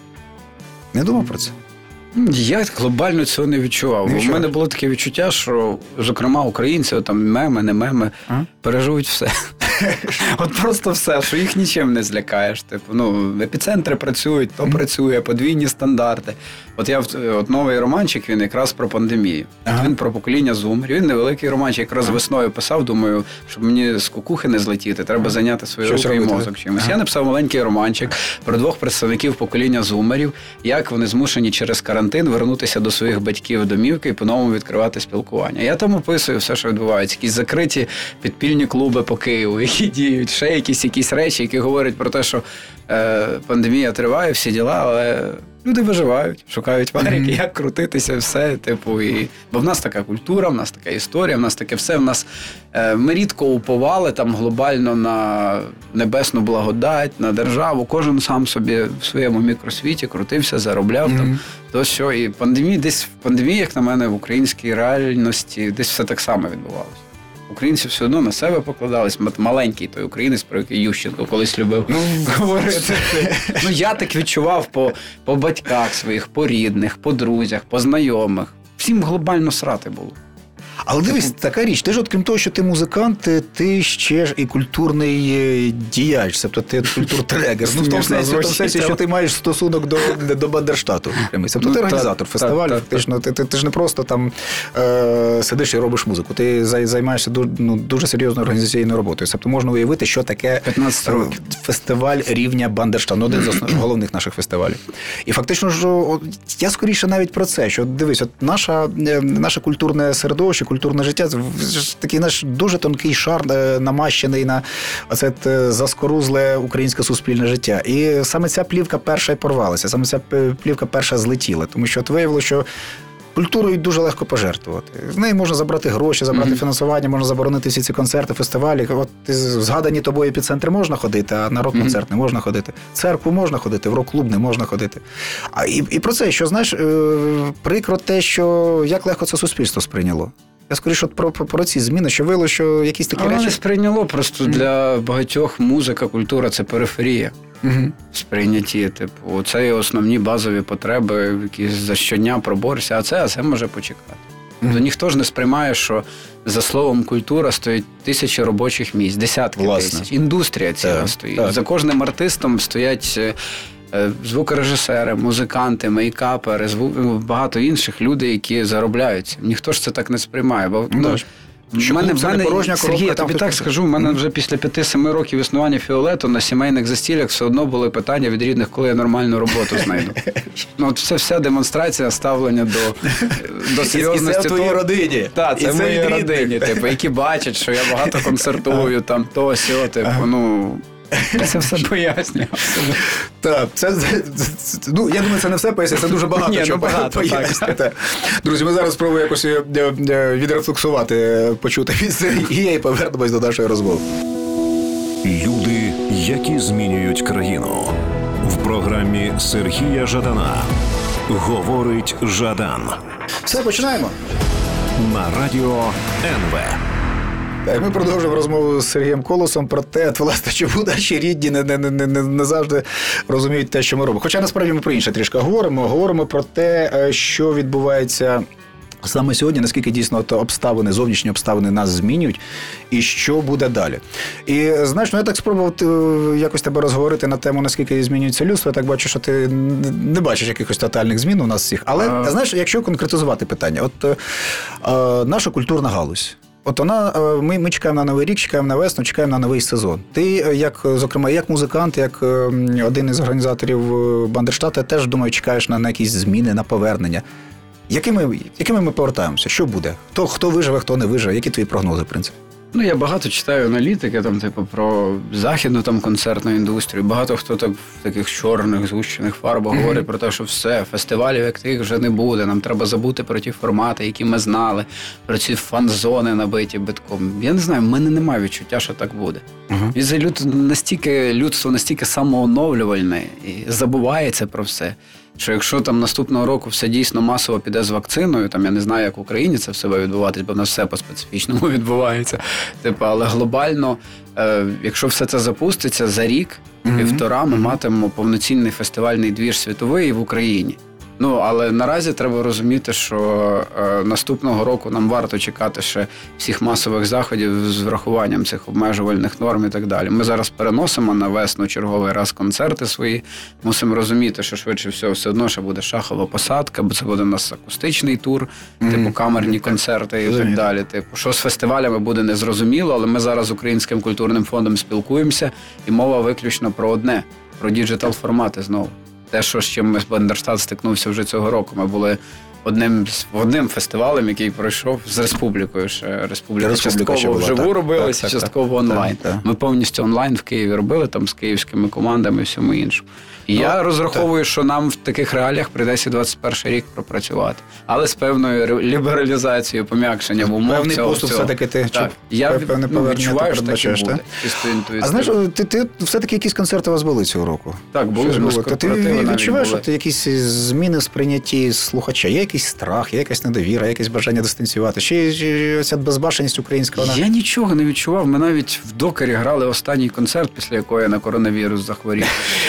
Не думав про це? Я глобально цього не відчував. У мене було таке відчуття, що, зокрема, українці, там меми, не меми, а? переживуть все. От просто все, що їх нічим не злякаєш. Типу, ну, епіцентри працюють, то працює, подвійні стандарти. От я от новий романчик, він якраз про пандемію. Ага. Він про покоління зумерів. Він невеликий романчик, якраз ага. весною писав, думаю, щоб мені з кукухи не злетіти, треба зайняти свої руки і мозок чимось. Ага. Я написав маленький романчик про двох представників покоління зумерів, як вони змушені через карантин вернутися до своїх батьків домівки і по-новому відкривати спілкування. Я там описую все, що відбувається. Якісь закриті підпільні клуби по Києву, які діють, ще якісь якісь речі, які говорять про те, що е, пандемія триває, всі діла, але люди виживають, шукають варіки, mm-hmm. як крутитися, все, типу, і... Бо в нас така культура, в нас така історія, в нас таке все, в нас... Е, ми рідко уповали там глобально на небесну благодать, на державу, кожен сам собі в своєму мікросвіті крутився, заробляв mm-hmm. там, то що, і пандемія, десь в пандемії, як на мене, в українській реальності, десь все так само відбувалося. Українці все одно на себе покладались. Маленький той українець, про який Ющенко колись любив ну, говорити. Ну, я так відчував по, по батьках своїх, по рідних, по друзях, по знайомих. Всім глобально срати було. Але дивись, така річ, ти ж от крім того, що ти музикант, ти ще ж і культурний діяч, тобто ти культуртрегер. Ну, в тому сенсі, в тому сенсі, що ти маєш стосунок до, до Бандерштату. Тобто ну, ти організатор та, фестивалю, та, фактично. Та, та. Ти, ти ж не просто там е, сидиш і робиш музику, ти займаєшся дуже, ну, дуже серйозною організаційною роботою. Тобто можна уявити, що таке фестиваль рівня Бандерштату, один з основних, головних наших фестивалів. І фактично, що, я скоріше навіть про це, що дивись, от наша, наше культурне середовище, культурне життя, такий наш дуже тонкий шар, намащений на оце заскорузле українське суспільне життя. І саме ця плівка перша й порвалася, саме ця плівка перша злетіла, тому що от виявилося, що культурою дуже легко пожертвувати. З неї можна забрати гроші, забрати mm-hmm. фінансування, можна заборонити всі ці концерти, фестивалі. От згадані тобою епіцентри можна ходити, а на рок-концерт mm-hmm. не можна ходити. В церкву можна ходити, в рок-клуб не можна ходити. А і, і про це, що, знаєш, прикро те, що як легко це суспільство сприйняло. Я скоріше от про, про, про ці зміни, що виявилося, що якісь такі а речі... не сприйняло, просто mm-hmm. для багатьох музика, культура – це периферія. Mm-hmm. Сприйняті, типу, це є основні базові потреби, які за щодня проборюся, а це, а це може почекати. Mm-hmm. То ніхто ж не сприймає, що за словом культура стоять тисячі робочих місць, десятки Власне. тисяч. Індустрія ціла yeah. стоїть. Так. За кожним артистом стоять звукорежисери, музиканти, мейкапери, звук... багато інших людей, які заробляють. Ніхто ж це так не сприймає. Бо, ну, В мене, в мене, порожня Сергій, я тобі так скажу, в мене вже після п'яти-семи років існування Фіолету на сімейних застілях все одно були питання від рідних, коли я нормальну роботу знайду. Ну, от це вся демонстрація ставлення до, до серйозності. І це в твоїй родині. Так, це в моїй родині, типу, які бачать, що я багато концертую, там, то, сьо, типу, ну... Це все пояснює. Так, це, ну, я думаю, це не все пояснює, це дуже багато Ні, чого ну, багато, пояснює. Друзі, ми зараз спробуємо якось відрефлексувати, почути від Сергія і повернемось до нашої розмови. Люди, які змінюють країну. В програмі Сергія Жадана «Говорить Жадан». Все, починаємо. На радіо ен ве. Так, ми продовжуємо розмову з Сергієм Колосом про те, власне, чому наші рідні не, не, не, не, не завжди розуміють те, що ми робимо. Хоча, насправді, ми про інше трішки говоримо. Говоримо про те, що відбувається саме сьогодні, наскільки дійсно от обставини, зовнішні обставини нас змінюють, і що буде далі. І, знаєш, ну я так спробував якось тебе розговорити на тему, наскільки змінюється людство. Я так бачу, що ти не бачиш якихось тотальних змін у нас всіх. Але, а... знаєш, якщо конкретизувати питання, от а, наша культурна галузь, от вона, ми, ми чекаємо на Новий рік, чекаємо на весну, чекаємо на новий сезон. Ти, як, зокрема, як музикант, як один із організаторів Бандерштату, теж, думаю, чекаєш на, на якісь зміни, на повернення. Якими, якими ми повертаємося? Що буде? Хто, хто виживе, хто не виживе? Які твої прогнози, в принципі? Ну, я багато читаю аналітики, там, типу, про західну там концертну індустрію. Багато хто так в таких чорних, згущених фарбах mm-hmm. говорить про те, що все, фестивалів як тих вже не буде. Нам треба забути про ті формати, які ми знали, про ці фан-зони набиті битком. Я не знаю, в мене немає відчуття, що так буде. Mm-hmm. І люд, настільки, людство настільки самооновлювальне і забувається про все. Що якщо там наступного року все дійсно масово піде з вакциною, там я не знаю, як в Україні це все буде відбуватись, бо в нас все по-специфічному відбувається. Типу, але глобально, е, якщо все це запуститься, за рік, mm-hmm. півтора ми mm-hmm. матимемо повноцінний фестивальний двір світовий в Україні. Ну, але наразі треба розуміти, що е, наступного року нам варто чекати ще всіх масових заходів з врахуванням цих обмежувальних норм і так далі. Ми зараз переносимо на весну черговий раз концерти свої. Мусимо розуміти, що швидше всього все одно ще буде шахова посадка, бо це буде у нас акустичний тур, mm-hmm. типу камерні концерти і mm-hmm. так далі. Типу, що з фестивалями буде незрозуміло, але ми зараз з Українським культурним фондом спілкуємося, і мова виключно про одне, про діджитал-формати знову. Те, що з чим ми з Бандерштат стикнувся вже цього року. Ми були одним одним фестивалем, який пройшов з республікою. Ще республіка частково вживу робилася, так, частково так, онлайн. Так, так. Ми повністю онлайн в Києві робили, там з київськими командами і всьому іншому. І ну, я розраховую, так. що нам в таких реаліях прийдеться двадцять перший рік пропрацювати. Але з певною лібералізацією, пом'якшенням умов. Певний поступ все-таки ти так. Я ну, відчуваю, що так і буде. Чисто інтуїтивно. А знаєш, ти, ти все-таки якісь концерти у вас були цього року? Так, були. було. То ти відчуваєш, що якісь зміни в сприйнятті слухача? Є якийсь страх, є якась недовіра, є якесь бажання дистанціювати? Чи ця безбашеність українська? Вона... Я нічого не відчував. Ми навіть в Докері грали останній концерт, після якого я на коронавірус захворів.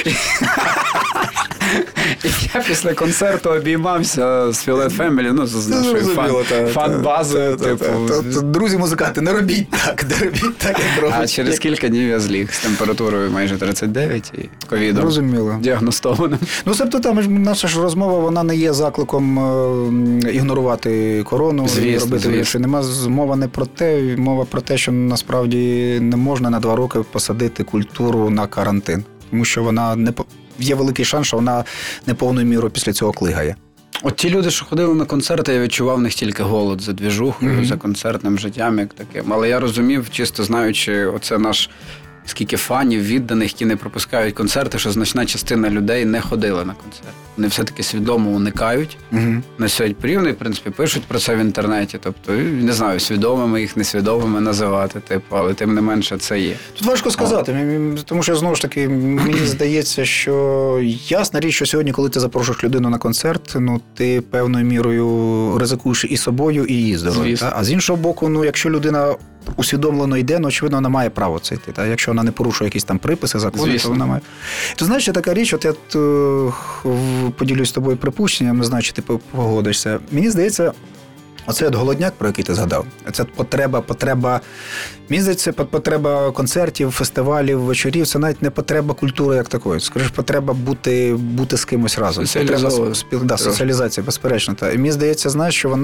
І я після концерту обіймався з Фіолет Фемілі, ну, з нашою фан, фан-базою. Типу. Друзі-музиканти, не робіть так, не робіть так, як робить. А через кілька днів я зліг з температурою майже тридцять дев'ять і ковідом Розуміло. діагностованим. Ну, себто там наша ж розмова, вона не є закликом ігнорувати корону, звісно, робити звісно. Нема мова не про те, мова про те, що насправді не можна на два роки посадити культуру на карантин. Тому що вона не є великий шанс, що вона не повною мірою після цього клигає. От ті люди, що ходили на концерти, я відчував в них тільки голод за двіжухою, mm-hmm. за концертним життям, як таким. Але я розумів, чисто знаючи, оце наш, скільки фанів, відданих, які не пропускають концерти, що значна частина людей не ходила на концерт. Вони все-таки свідомо уникають. Mm-hmm. На сьогодні порівняно, в принципі, пишуть про це в інтернеті. Тобто, не знаю, свідомими їх, несвідомими називати, типу, але тим не менше це є. Тут важко сказати, О. тому що, знову ж таки, мені здається, що ясна річ, що сьогодні, коли ти запрошуєш людину на концерт, ну, ти певною мірою ризикуєш і собою, і її здоров'ям. А з іншого боку, ну, якщо людина усвідомлено йде, ну, очевидно, вона має право це йти. Та? Якщо вона не порушує якісь там приписи, закони, Звісно. то вона має. То, знаєш, є така річ, от я поділюсь з тобою припущенням, не знаю, чи ти погодишся. Мені здається, оцей от голодняк, про який ти згадав, це потреба, потреба, мені здається, потреба концертів, фестивалів, вечорів, це навіть не потреба культури як такої. Скажеш, потреба бути, бути з кимось разом. Потреба спіл, да, соціалізація, безперечно. Та. І мені здається, знаєш, що вона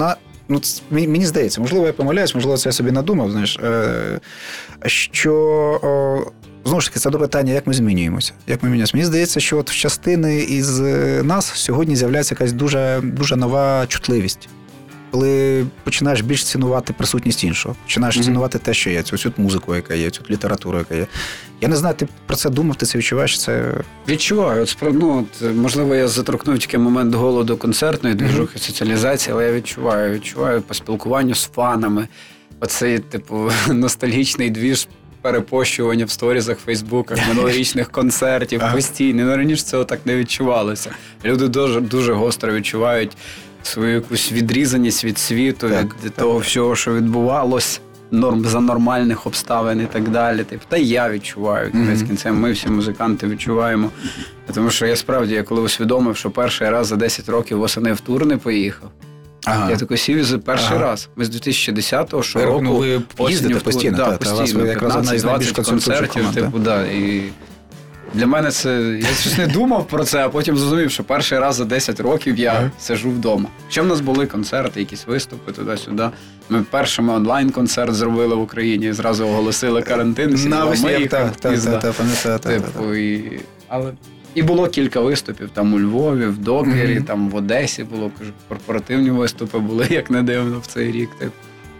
ну, мені, мені здається, можливо, я помиляюсь, можливо, це я собі надумав, знаєш, е, що, о, знову ж таки, це до питання, як ми змінюємося, як ми міняємося. Мені здається, що от в частини із нас сьогодні з'являється якась дуже, дуже нова чутливість. Коли починаєш більш цінувати присутність іншого, починаєш mm-hmm. цінувати те, що є, цю, цю музику, яка є, цю літературу, яка є. Я не знаю, ти про це думав, ти це відчуваєш? Це... Відчуваю. От, ну, от, можливо, я заторкнув тільки момент голоду концертної движухи, mm-hmm. соціалізації, але я відчуваю, відчуваю по спілкуванню з фанами. Оцей, типу, ностальгічний двіж, перепощування в сторізах, фейсбуках, минулорічних концертів, постійно. Ну, раніше цього так не відчувалося. Люди дуже, дуже гостро відчувають свою якусь відрізаність від світу, так, від так. того всього, що відбувалось, норм за нормальних обставин і так далі. Типу, та й я відчуваю. Кінець mm-hmm. кінцем ми всі музиканти відчуваємо. Тому що я справді, я коли усвідомив, що перший раз за десять років восени в тур не поїхав. Ага. Я тако сів і перший ага. раз. Ми з дві тисячі десятого року ну, ви їздите постійно, да, та, постійно, та, п'ятнадцять-двадцять концертів, типу, да, і для мене це, я щось не думав про це, а потім зрозумів, що перший раз за десять років я ага. сиджу вдома. Ще в нас були концерти, якісь виступи туди-сюди. Ми першими онлайн-концерт зробили в Україні, зразу оголосили карантин. На весні, так, так, так, пам'ятаю. Але і було кілька виступів там у Львові, в Докері, mm-hmm. там в Одесі було, корпоративні виступи були, як не дивно, в цей рік. Типу.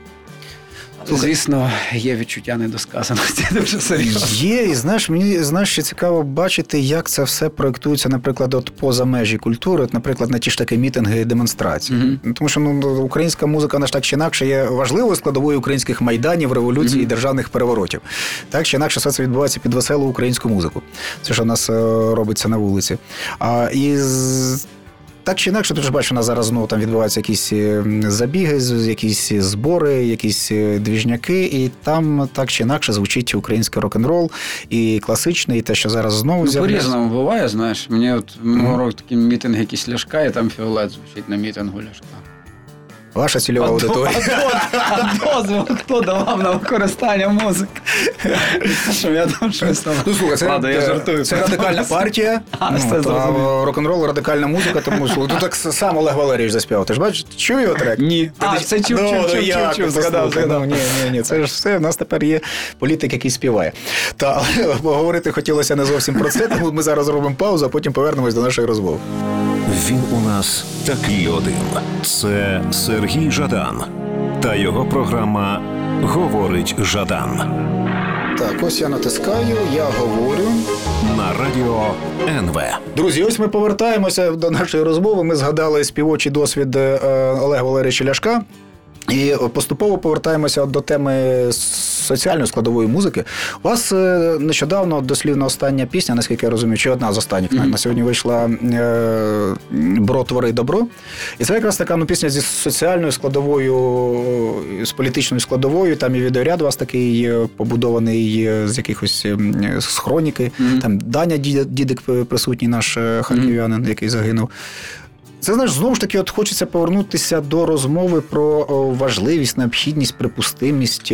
Звісно, є відчуття недосказаності, дуже серйозно. Є, і знаєш, мені знаєш, ще цікаво бачити, як це все проєктується, наприклад, от поза межі культури, от, наприклад, на ті ж такі мітинги і демонстрації. Mm-hmm. Тому що ну, українська музика, вона ж так чи інакше, є важливою складовою українських майданів, революцій mm-hmm. і державних переворотів. Так чи інакше все це відбувається під веселу українську музику. Це, що в нас робиться на вулиці. А, і з... Так чи інакше, ти ж бачиш, у нас зараз знову там відбуваються якісь забіги, якісь збори, якісь двіжняки, і там так чи інакше звучить український рок-н-рол, і класичний, і те, що зараз знову ну, з'являється. По-різному буває, знаєш. Мені от минулого року такий мітинг якийсь Ляшка, і там Фіолет звучить на мітингу Ляшка. Ваша цільова аудиторія. А дозвіл хто давав на використання музики? Що я там щось там... Ну, слухай, це, Ладно, я жартую. Це радикальна партія, а, ну, рок-н-рол, радикальна музика, тому що тут так сам Олег Валерійович заспівав. Ти ж бачиш, чув його трек? Ні. А, це чув, чув, чув, чув, чув, згадав, згадав. Ні, ні, ні, це ж все, в нас тепер є політик, який співає. Та, але поговорити хотілося не зовсім про це, тому ми зараз робимо паузу, а потім повернемось до нашої розмови. Він у нас такий один. Це Сергій Жадан та його програма «Говорить Жадан». Так, ось я натискаю, я говорю. На радіо ен ве. Друзі, ось ми повертаємося до нашої розмови. Ми згадали співочий досвід Олега Валерійовича Ляшка. І поступово повертаємося до теми соціальної складової музики. У вас нещодавно, дослівно, остання пісня, наскільки я розумію, чи одна з останніх, mm-hmm. на сьогодні вийшла е, «Бро, твори добро». І це якраз така ну, пісня зі соціальною складовою, з політичною складовою. Там і відеоряд у вас такий побудований з якихось з хроніки. Mm-hmm. Там Даня Дідик присутній, наш харків'янин, mm-hmm. який загинув. Це, знаєш, знову ж таки, от хочеться повернутися до розмови про важливість, необхідність, припустимість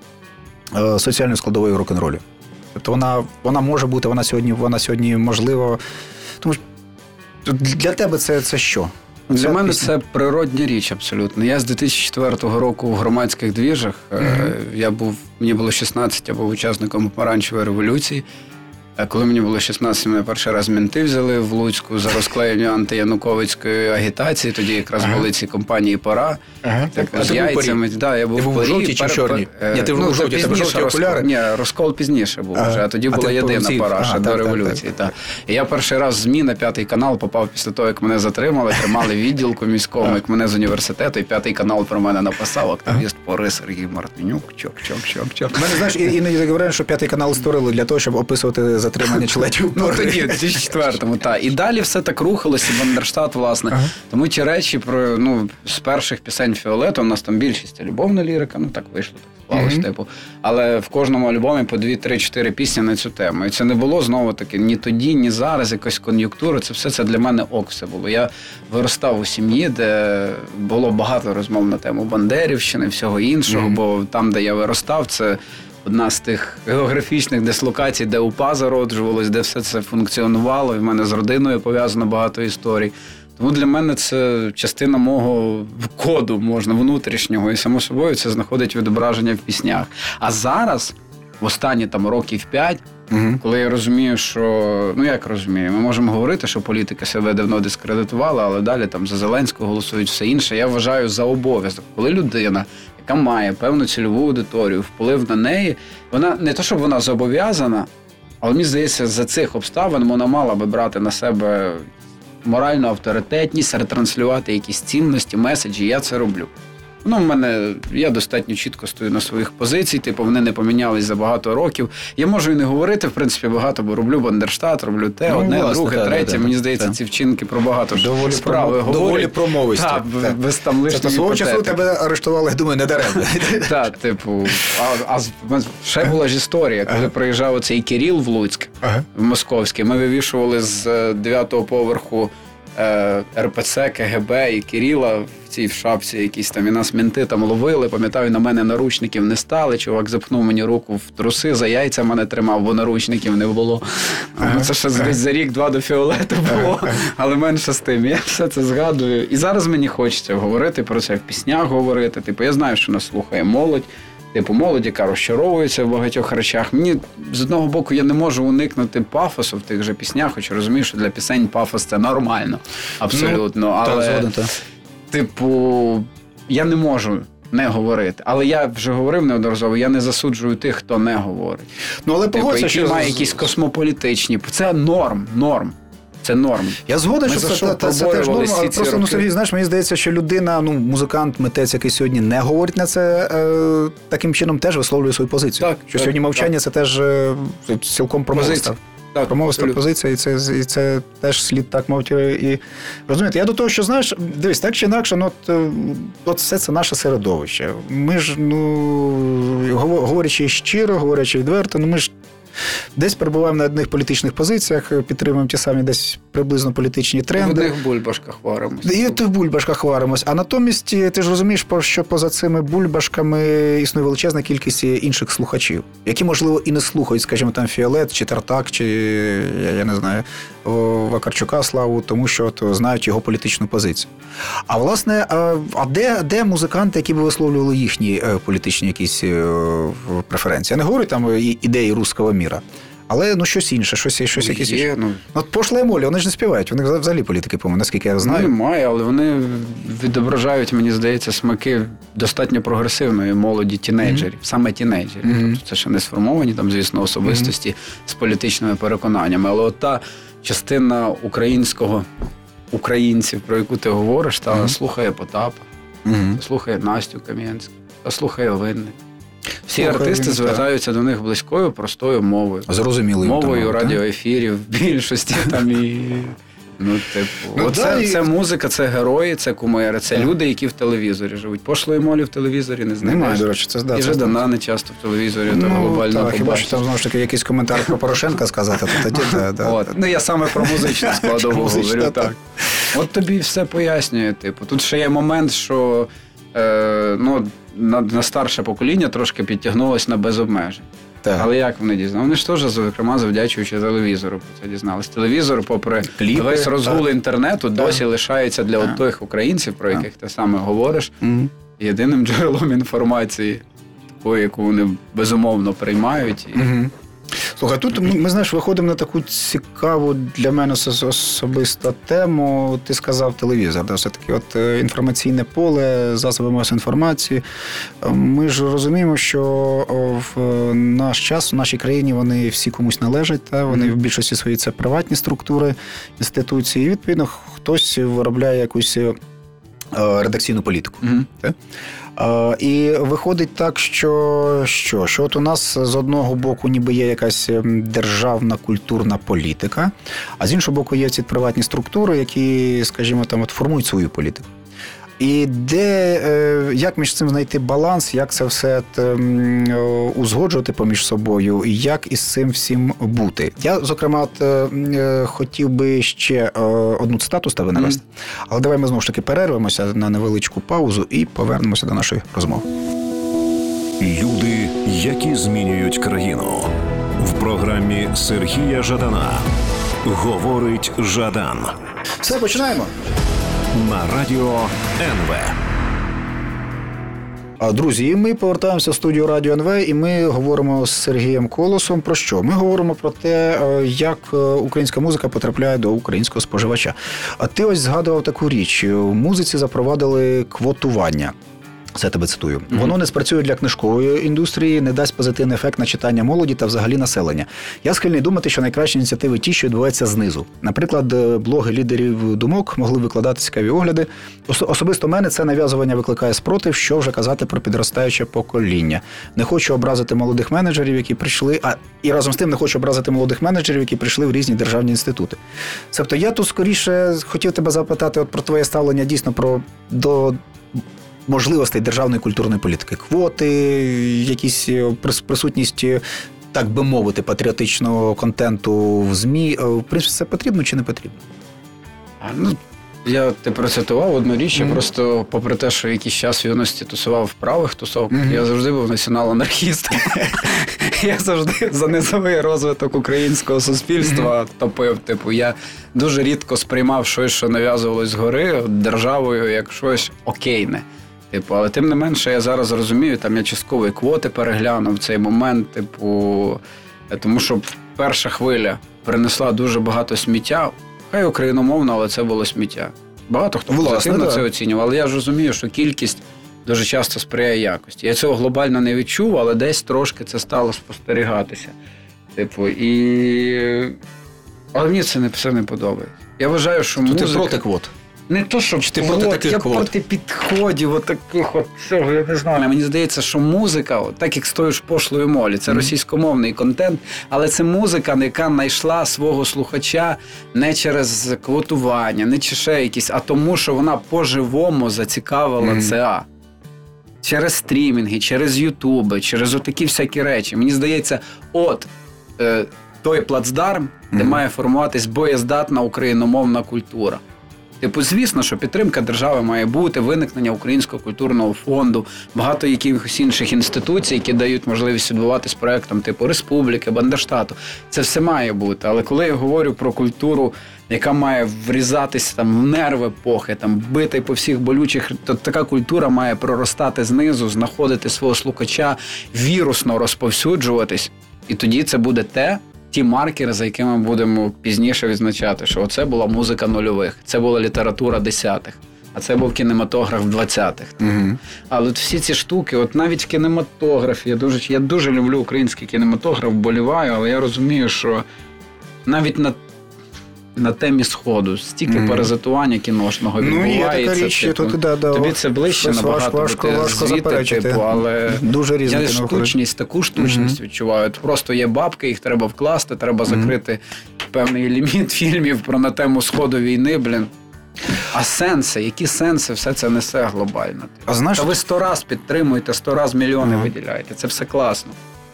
соціальної складової рок-н-ролі. Тобто вона, вона може бути, вона сьогодні, вона сьогодні можлива. Тому що для тебе це, це що? Для це мене пісня? Це природня річ абсолютно. Я з дві тисячі четвертого року в громадських двіжах. Mm-hmm. Я був, мені було шістнадцять, я був учасником помаранчевої революції. Коли мені було шістнадцять, мене перший раз менти взяли в Луцьку за розклеєння антиянуковицької агітації. Тоді якраз ага. були ці компанії «Пора». Ага. Так, а ти яйцями. був да, я був ти був в жовтій чи в чорній? Ні, ти ну, в жовтій, тебе жовті окуляри? Ні, розкол пізніше був ага. вже, а тоді а була єдина «Пора» ще до революції. Так, так, так. І я перший раз в ЗМІ на П'ятий канал попав після того, як мене затримали, тримали відділку міському, як мене з університету, і П'ятий канал про мене написав, активіст «Пори» Сергій Мартинюк, чок-чок-чок-чок. Мене, знаєш, іноді говорять, що П'ятий канал створили для того, щоб описувати затримання членів. Ну, тоді, в дві тисячі четвертому, так. І далі все так рухалося, Бандерштат, власне. Ага. Тому ті речі, про, ну, з перших пісень Фіолета, у нас там більшість любовна лірика, ну так вийшло, так склалось, mm-hmm. типу. Але в кожному альбомі по дві, три, чотири пісні на цю тему. І це не було, знову-таки, ні тоді, ні зараз, якась кон'юнктура, це все це для мене ок все було. Я виростав у сім'ї, де було багато розмов на тему Бандерівщини, всього іншого, mm-hmm. бо там, де я виростав, це одна з тих географічних дислокацій, де УПА зароджувалось, де все це функціонувало, і в мене з родиною пов'язано багато історій. Тому для мене це частина мого коду, можна, внутрішнього. І, само собою, це знаходить відображення в піснях. А зараз, в останні там років п'ять, угу. коли я розумію, що... Ну, як розумію? Ми можемо говорити, що політика себе давно дискредитувала, але далі там за Зеленського голосують все інше. Я вважаю за обов'язок. Коли людина, яка має певну цільову аудиторію, вплив на неї, вона не то, щоб вона зобов'язана, але мені здається, за цих обставин вона мала би брати на себе моральну авторитетність, ретранслювати якісь цінності, меседжі, я це роблю. Ну, в мене, я достатньо чітко стою на своїх позицій, типу, вони не помінялись за багато років. Я можу і не говорити, в принципі, багато, бо роблю Бандерштат, роблю те, ну, одне, власне, друге, та, третє. Та, мені здається, та. Ці вчинки про багато доволі справи про, говорять. Доволі промовисті. Так, без там лишньої свого часу тебе арештували, я думаю, не даремно. Так, типу, а, а ще була ж історія, коли ага. приїжджав оцей Кирил в Луцьк, ага. в Московський, ми вивішували з дев'ятого поверху ер пе це, ке ге бе і Кирила в цій в шапці якісь там, і нас менти там ловили, пам'ятаю, на мене наручників не стали, чувак запхнув мені руку в труси, за яйця мене тримав, бо наручників не було. Ага. Це ще ага. за рік-два до Фіолету було, ага. але менше з тим. Я все це згадую. І зараз мені хочеться говорити про це, в піснях говорити. Типу, я знаю, що нас слухає молодь. Типу, молодь, яка розчаровується в багатьох речах. Мені, з одного боку, я не можу уникнути пафосу в тих же піснях, хоч розумію, що для пісень пафос – це нормально. Абсолютно. Ну, але, так, згоден, типу, я не можу не говорити. Але я вже говорив неодноразово, я не засуджую тих, хто не говорить. Ну, але типу, погодься, які що... має якісь космополітичні. Це норм, норм. Це норм. Я згоден, що це, це, це теж норм, але просто, ну, Сергій, знаєш, мені здається, що людина, ну, музикант, митець, який сьогодні не говорить на це, е, таким чином теж висловлює свою позицію. Так, що так, сьогодні мовчання так. це теж е, цілком промовиста. Промовиста позиція, і це, і це теж слід так мовити. І, розумієте, я до того, що, знаєш, дивись, так чи інакше, ну, от, от все це наше середовище. Ми ж, ну, говорячи щиро, говорячи відверто, ну, ми ж десь перебуваємо на одних політичних позиціях, підтримуємо ті самі десь приблизно політичні тренди. В одних бульбашках варимось. І в бульбашках варимось. А натомість, ти ж розумієш, що поза цими бульбашками існує величезна кількість інших слухачів, які, можливо, і не слухають, скажімо, там Фіолет, чи Тартак, чи, я, я не знаю, Вакарчука Славу, тому що от, знають його політичну позицію. А, власне, а, а де, де музиканти, які б висловлювали їхні е, політичні якісь е, преференції? Я не говорю там ідеї руського міра. Але, ну, щось інше, щось, щось якесь інше. Ну... От Пошле Молі, вони ж не співають, вони взагалі політики, по-моєму, наскільки я знаю. Ну, немає, але вони відображають, мені здається, смаки достатньо прогресивної молоді тінейджерів, mm-hmm. саме тінейджерів. Mm-hmm. Тобто це ще не сформовані, там, звісно, особистості mm-hmm. з політичними переконаннями. Але от та частина українського, українців, про яку ти говориш, та mm-hmm. слухає Потапа, mm-hmm. слухає Настю Кам'янську, та слухає Винник. Всі Слухай, артисти він, звертаються так. до них близькою, простою мовою. Зрозумілою мовою радіоефірів, в більшості там і... Ну, типу, ну, оце, да, це і... музика, це герої, це кумири, це так. люди, які в телевізорі живуть. Пошлої Молі в телевізорі не знаєш. Немає, до речі, це да, і Жадана не часто в телевізорі, ну, то глобально побачиш. Хіба що там, знову ж таки, якийсь коментар про Порошенка сказати, то тоді, да, да. От. Ну, я саме про музичну складову говорю, так. От тобі все пояснює, типу. Тут ще є момент, що, е, ну, На, на старше покоління трошки підтягнулося на без обмежень. Так. Але як вони дізналися? Вони ж теж, зокрема, завдячуючи телевізору про це дізналися. Телевізор, попри Кліпи, весь розгул так. інтернету, так. досі лишається для от тих українців, про яких ти саме говориш, mm-hmm. єдиним джерелом інформації, такої, яку вони безумовно приймають. І... Mm-hmm. Слухай, тут ми, ми, знаєш, виходимо на таку цікаву для мене особисту тему. Ти сказав телевізор, да, все-таки от інформаційне поле, засоби масової інформації. Ми ж розуміємо, що в наш час, в нашій країні вони всі комусь належать, та? Вони в більшості свої це приватні структури, інституції. І, відповідно, хтось виробляє якусь редакційну політику. Mm-hmm. Та? Uh, і виходить так, що, що, що от у нас з одного боку ніби є якась державна культурна політика, а з іншого боку є ці приватні структури, які, скажімо, там, от формують свою політику. І де, як між цим знайти баланс, як це все узгоджувати поміж собою, і як із цим всім бути. Я, зокрема, от, хотів би ще одну цитату з тебе навести, mm-hmm. але давай ми знову ж таки перервемося на невеличку паузу і повернемося до нашої розмови. Люди, які змінюють країну. В програмі Сергія Жадана. Говорить Жадан. Все, починаємо. на радіо ен ве. Друзі, і ми повертаємося в студію Радіо ен ве, і ми говоримо з Сергієм Колосом про що? Ми говоримо про те, як українська музика потрапляє до українського споживача. А ти ось згадував таку річ. В музиці запровадили квотування. Це тебе цитую. Mm-hmm. Воно не спрацює для книжкової індустрії, не дасть позитивний ефект на читання молоді та взагалі населення. Я схильний думати, що найкращі ініціативи ті, що відбуваються знизу. Наприклад, блоги лідерів думок могли викладати цікаві огляди. Особисто мене це нав'язування викликає спротив, що вже казати про підростаюче покоління. Не хочу образити молодих менеджерів, які прийшли, а і разом з тим не хочу образити молодих менеджерів, які прийшли в різні державні інститути. Тобто я тут скоріше хотів тебе запитати от про твоє ставлення дійсно про до можливостей державної культурної політики, квоти, якісь присутність, так би мовити, патріотичного контенту в ЗМІ. В принципі, це потрібно чи не потрібно? Ну, я ти процитував одну річ, mm-hmm. я просто, попри те, що якийсь час в юності тусував в правих тусовках, mm-hmm. я завжди був націонал-анархістом. Я завжди за низовий розвиток українського суспільства mm-hmm. топив. Типу, я дуже рідко сприймав щось, що нав'язувалось згори державою, як щось окейне. Типу, але тим не менше, я зараз розумію, там я частково і квоти переглянув в цей момент, типу, тому що перша хвиля принесла дуже багато сміття, хай україномовно, але це було сміття. Багато хто позитивно це оцінював, але я ж розумію, що кількість дуже часто сприяє якості. Я цього глобально не відчув, але десь трошки це стало спостерігатися. Типу, і... Але мені це не, все не подобається. Я вважаю, що музика... Ти проти квот? Не то, що ти проти таких я квот? Проти підходів, от таких от цього, я не знаю. Мені здається, що музика, от, так як стоїш пошлою молі, це mm-hmm. російськомовний контент, але це музика, яка знайшла свого слухача не через квотування, не чи ще якісь, а тому, що вона по-живому зацікавила mm-hmm. ЦА. Через стрімінги, через ютуби, через отакі всякі речі. Мені здається, от е, той плацдарм, mm-hmm. де має формуватись боєздатна україномовна культура. Типу, звісно, що підтримка держави має бути, виникнення Українського культурного фонду, багато якихось інших інституцій, які дають можливість відбуватись проєктам типу Республіки, Бандерштату. Це все має бути. Але коли я говорю про культуру, яка має врізатися там в нерви епохи, там бити по всіх болючих, то така культура має проростати знизу, знаходити свого слухача, вірусно розповсюджуватись. І тоді це буде те, ті маркери, за якими ми будемо пізніше відзначати, що оце була музика нульових, це була література десятих, а це був кінематограф двадцятих. Mm-hmm. Але от всі ці штуки, от навіть в кінематографі, я дуже, я дуже люблю український кінематограф, вболіваю, але я розумію, що навіть на на темі Сходу стільки mm. паразитування кіношного відбувається. Ну, є така річ, типу, тут, да, да, тобі це ближче набагато важко, бути важко звідти, типу, але дуже різно я штучність, таку штучність mm-hmm. відчуваю. Просто є бабки, їх треба вкласти, треба mm-hmm. закрити певний ліміт фільмів про на тему Сходу війни, блін. А сенси, які сенси все це несе глобально? А знаєш, та ви сто раз підтримуєте, сто раз мільйони mm-hmm. виділяєте, це все класно.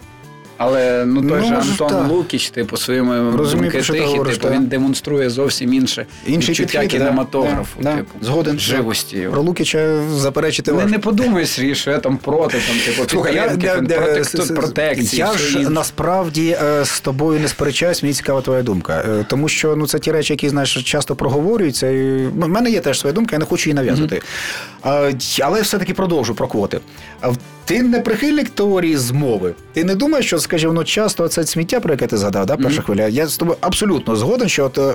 Але ну той ну, же Антон та. Лукіч, типу, своїми думки тихі, говориш, типу, він демонструє зовсім інше відчуття кінематографу, да, типу, згоден, живості. Про Лукіча заперечити важко. Не, не подумай, Сергій, що я там проти, там, типу, Слухай, підтримки, я, я, проти протекції. Я ж інше. Насправді з тобою не сперечаюсь, мені цікава твоя думка. Тому що ну, це ті речі, які, знаєш, часто проговорюються. І... В мене є теж своя думка, я не хочу її нав'язувати. Mm-hmm. Але все-таки продовжу про квоти. Ти не прихильник теорії змови. Ти не думаєш, що, скажімо, ну, часто це сміття, про яке ти згадав, да, перша mm-hmm. хвиля. Я з тобою абсолютно згоден, що от, е,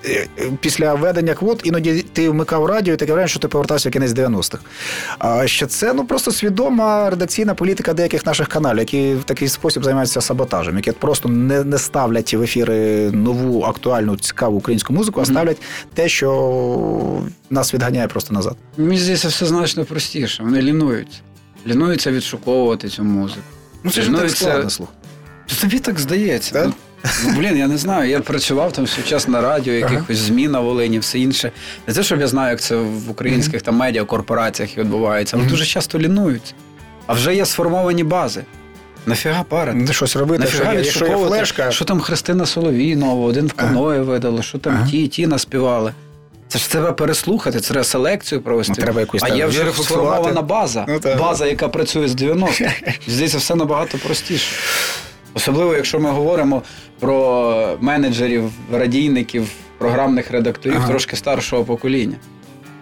після введення квот іноді ти вмикав радіо і таке враження, що ти повертався в кінець дев'яностих. А що це ну, просто свідома редакційна політика деяких наших каналів, які в такий спосіб займаються саботажем, які просто не, не ставлять в ефіри нову, актуальну, цікаву українську музику, mm-hmm. а ставлять те, що нас відганяє просто назад. Мені здається, все значно простіше. Вони лінуються. Лінуються відшуковувати цю музику. Ну, це ж так складно, слух. Тобі так здається. Так? Ну, блін, я не знаю, я працював там все час на радіо, якихось ага. ЗМІ на Волині, все інше. Не те, щоб я знаю, як це в українських mm-hmm. там медіакорпораціях відбувається, але mm-hmm. дуже часто лінуються. А вже є сформовані бази. Нафіга парити? Не щось робити, нафіга що, що є флешка. Що там Христина Соловійнова, один в каної ага. видали, що там ага. ті і ті наспівали. Це ж треба переслухати, це треба селекцію провести. Ну, треба якусь, а є вже сформована база, ну, база, яка працює з дев'яностих. Здається, все набагато простіше. Особливо, якщо ми говоримо про менеджерів, радійників, програмних редакторів ага. трошки старшого покоління.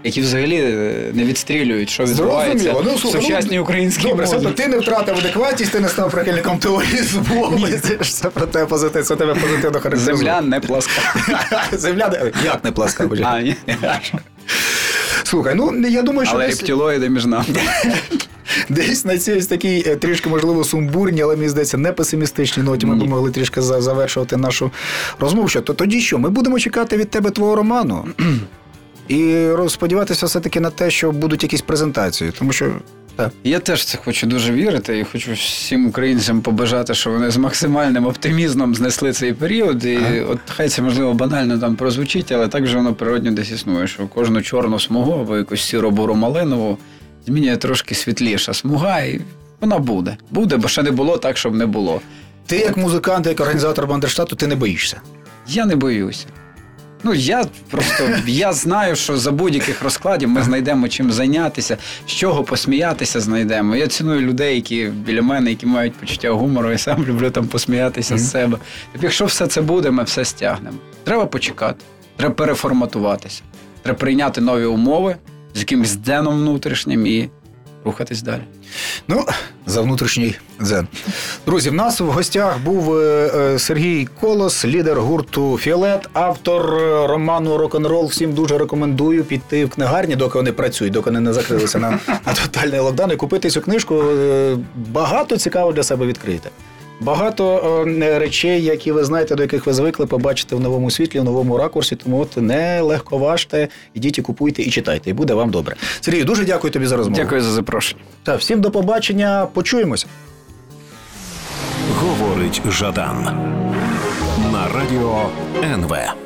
які взагалі не відстрілюють, що відбувається ну, в сучасній українській добре, музиці. Ти не втратив адекватність, ти не став прихильником теорії змови. Це про тебе позитив, це тебе позитивно характеризує. Земля не пласка. Земля не... Як не пласка? А, ні. Слухай, ну я думаю, що... Але десь... рептилоїди між нами. Десь на цій ось такій трішки, можливо, сумбурній, але, мені здається, не песимістичній ноті ми б могли трішки завершувати нашу розмову. Що, то тоді що? Ми будемо чекати від тебе твого роману і сподіватися все-таки на те, що будуть якісь презентації, тому що... Так. Я теж це хочу дуже вірити і хочу всім українцям побажати, що вони з максимальним оптимізмом знесли цей період. І ага. от хай це, можливо, банально там прозвучить, але так же воно природньо десь існує, що кожну чорну смугу або якусь сіро-буру малинову змінює трошки світліша смуга, і вона буде. Буде, бо ще не було так, щоб не було. Ти як музикант, як організатор Бандерштату, ти не боїшся? Я не боюся. Ну, я просто, я знаю, що за будь-яких розкладів ми знайдемо чим зайнятися, з чого посміятися знайдемо. Я ціную людей, які біля мене, які мають почуття гумору, і сам люблю там посміятися mm-hmm. з себе. Тобто, якщо все це буде, ми все стягнемо. Треба почекати, треба переформатуватися, треба прийняти нові умови з якимось дзеном внутрішнім і рухатись далі. Ну, за внутрішній дзен. Друзі, в нас в гостях був Сергій Колос, лідер гурту «Фіолет», автор роману «Рок-н-рол». Всім дуже рекомендую піти в книгарні, доки вони працюють, доки вони не закрилися на, на тотальний локдаун, і купити цю книжку. Багато цікаво для себе відкрити. Багато е, речей, які ви знаєте, до яких ви звикли, побачите в новому світлі, в новому ракурсі. Тому от не легковажте, ідіть і купуйте, і читайте, і буде вам добре. Сергій, дуже дякую тобі за розмову. Дякую за запрошення. Так, всім до побачення, почуємося. Говорить Жадан на радіо ен ве.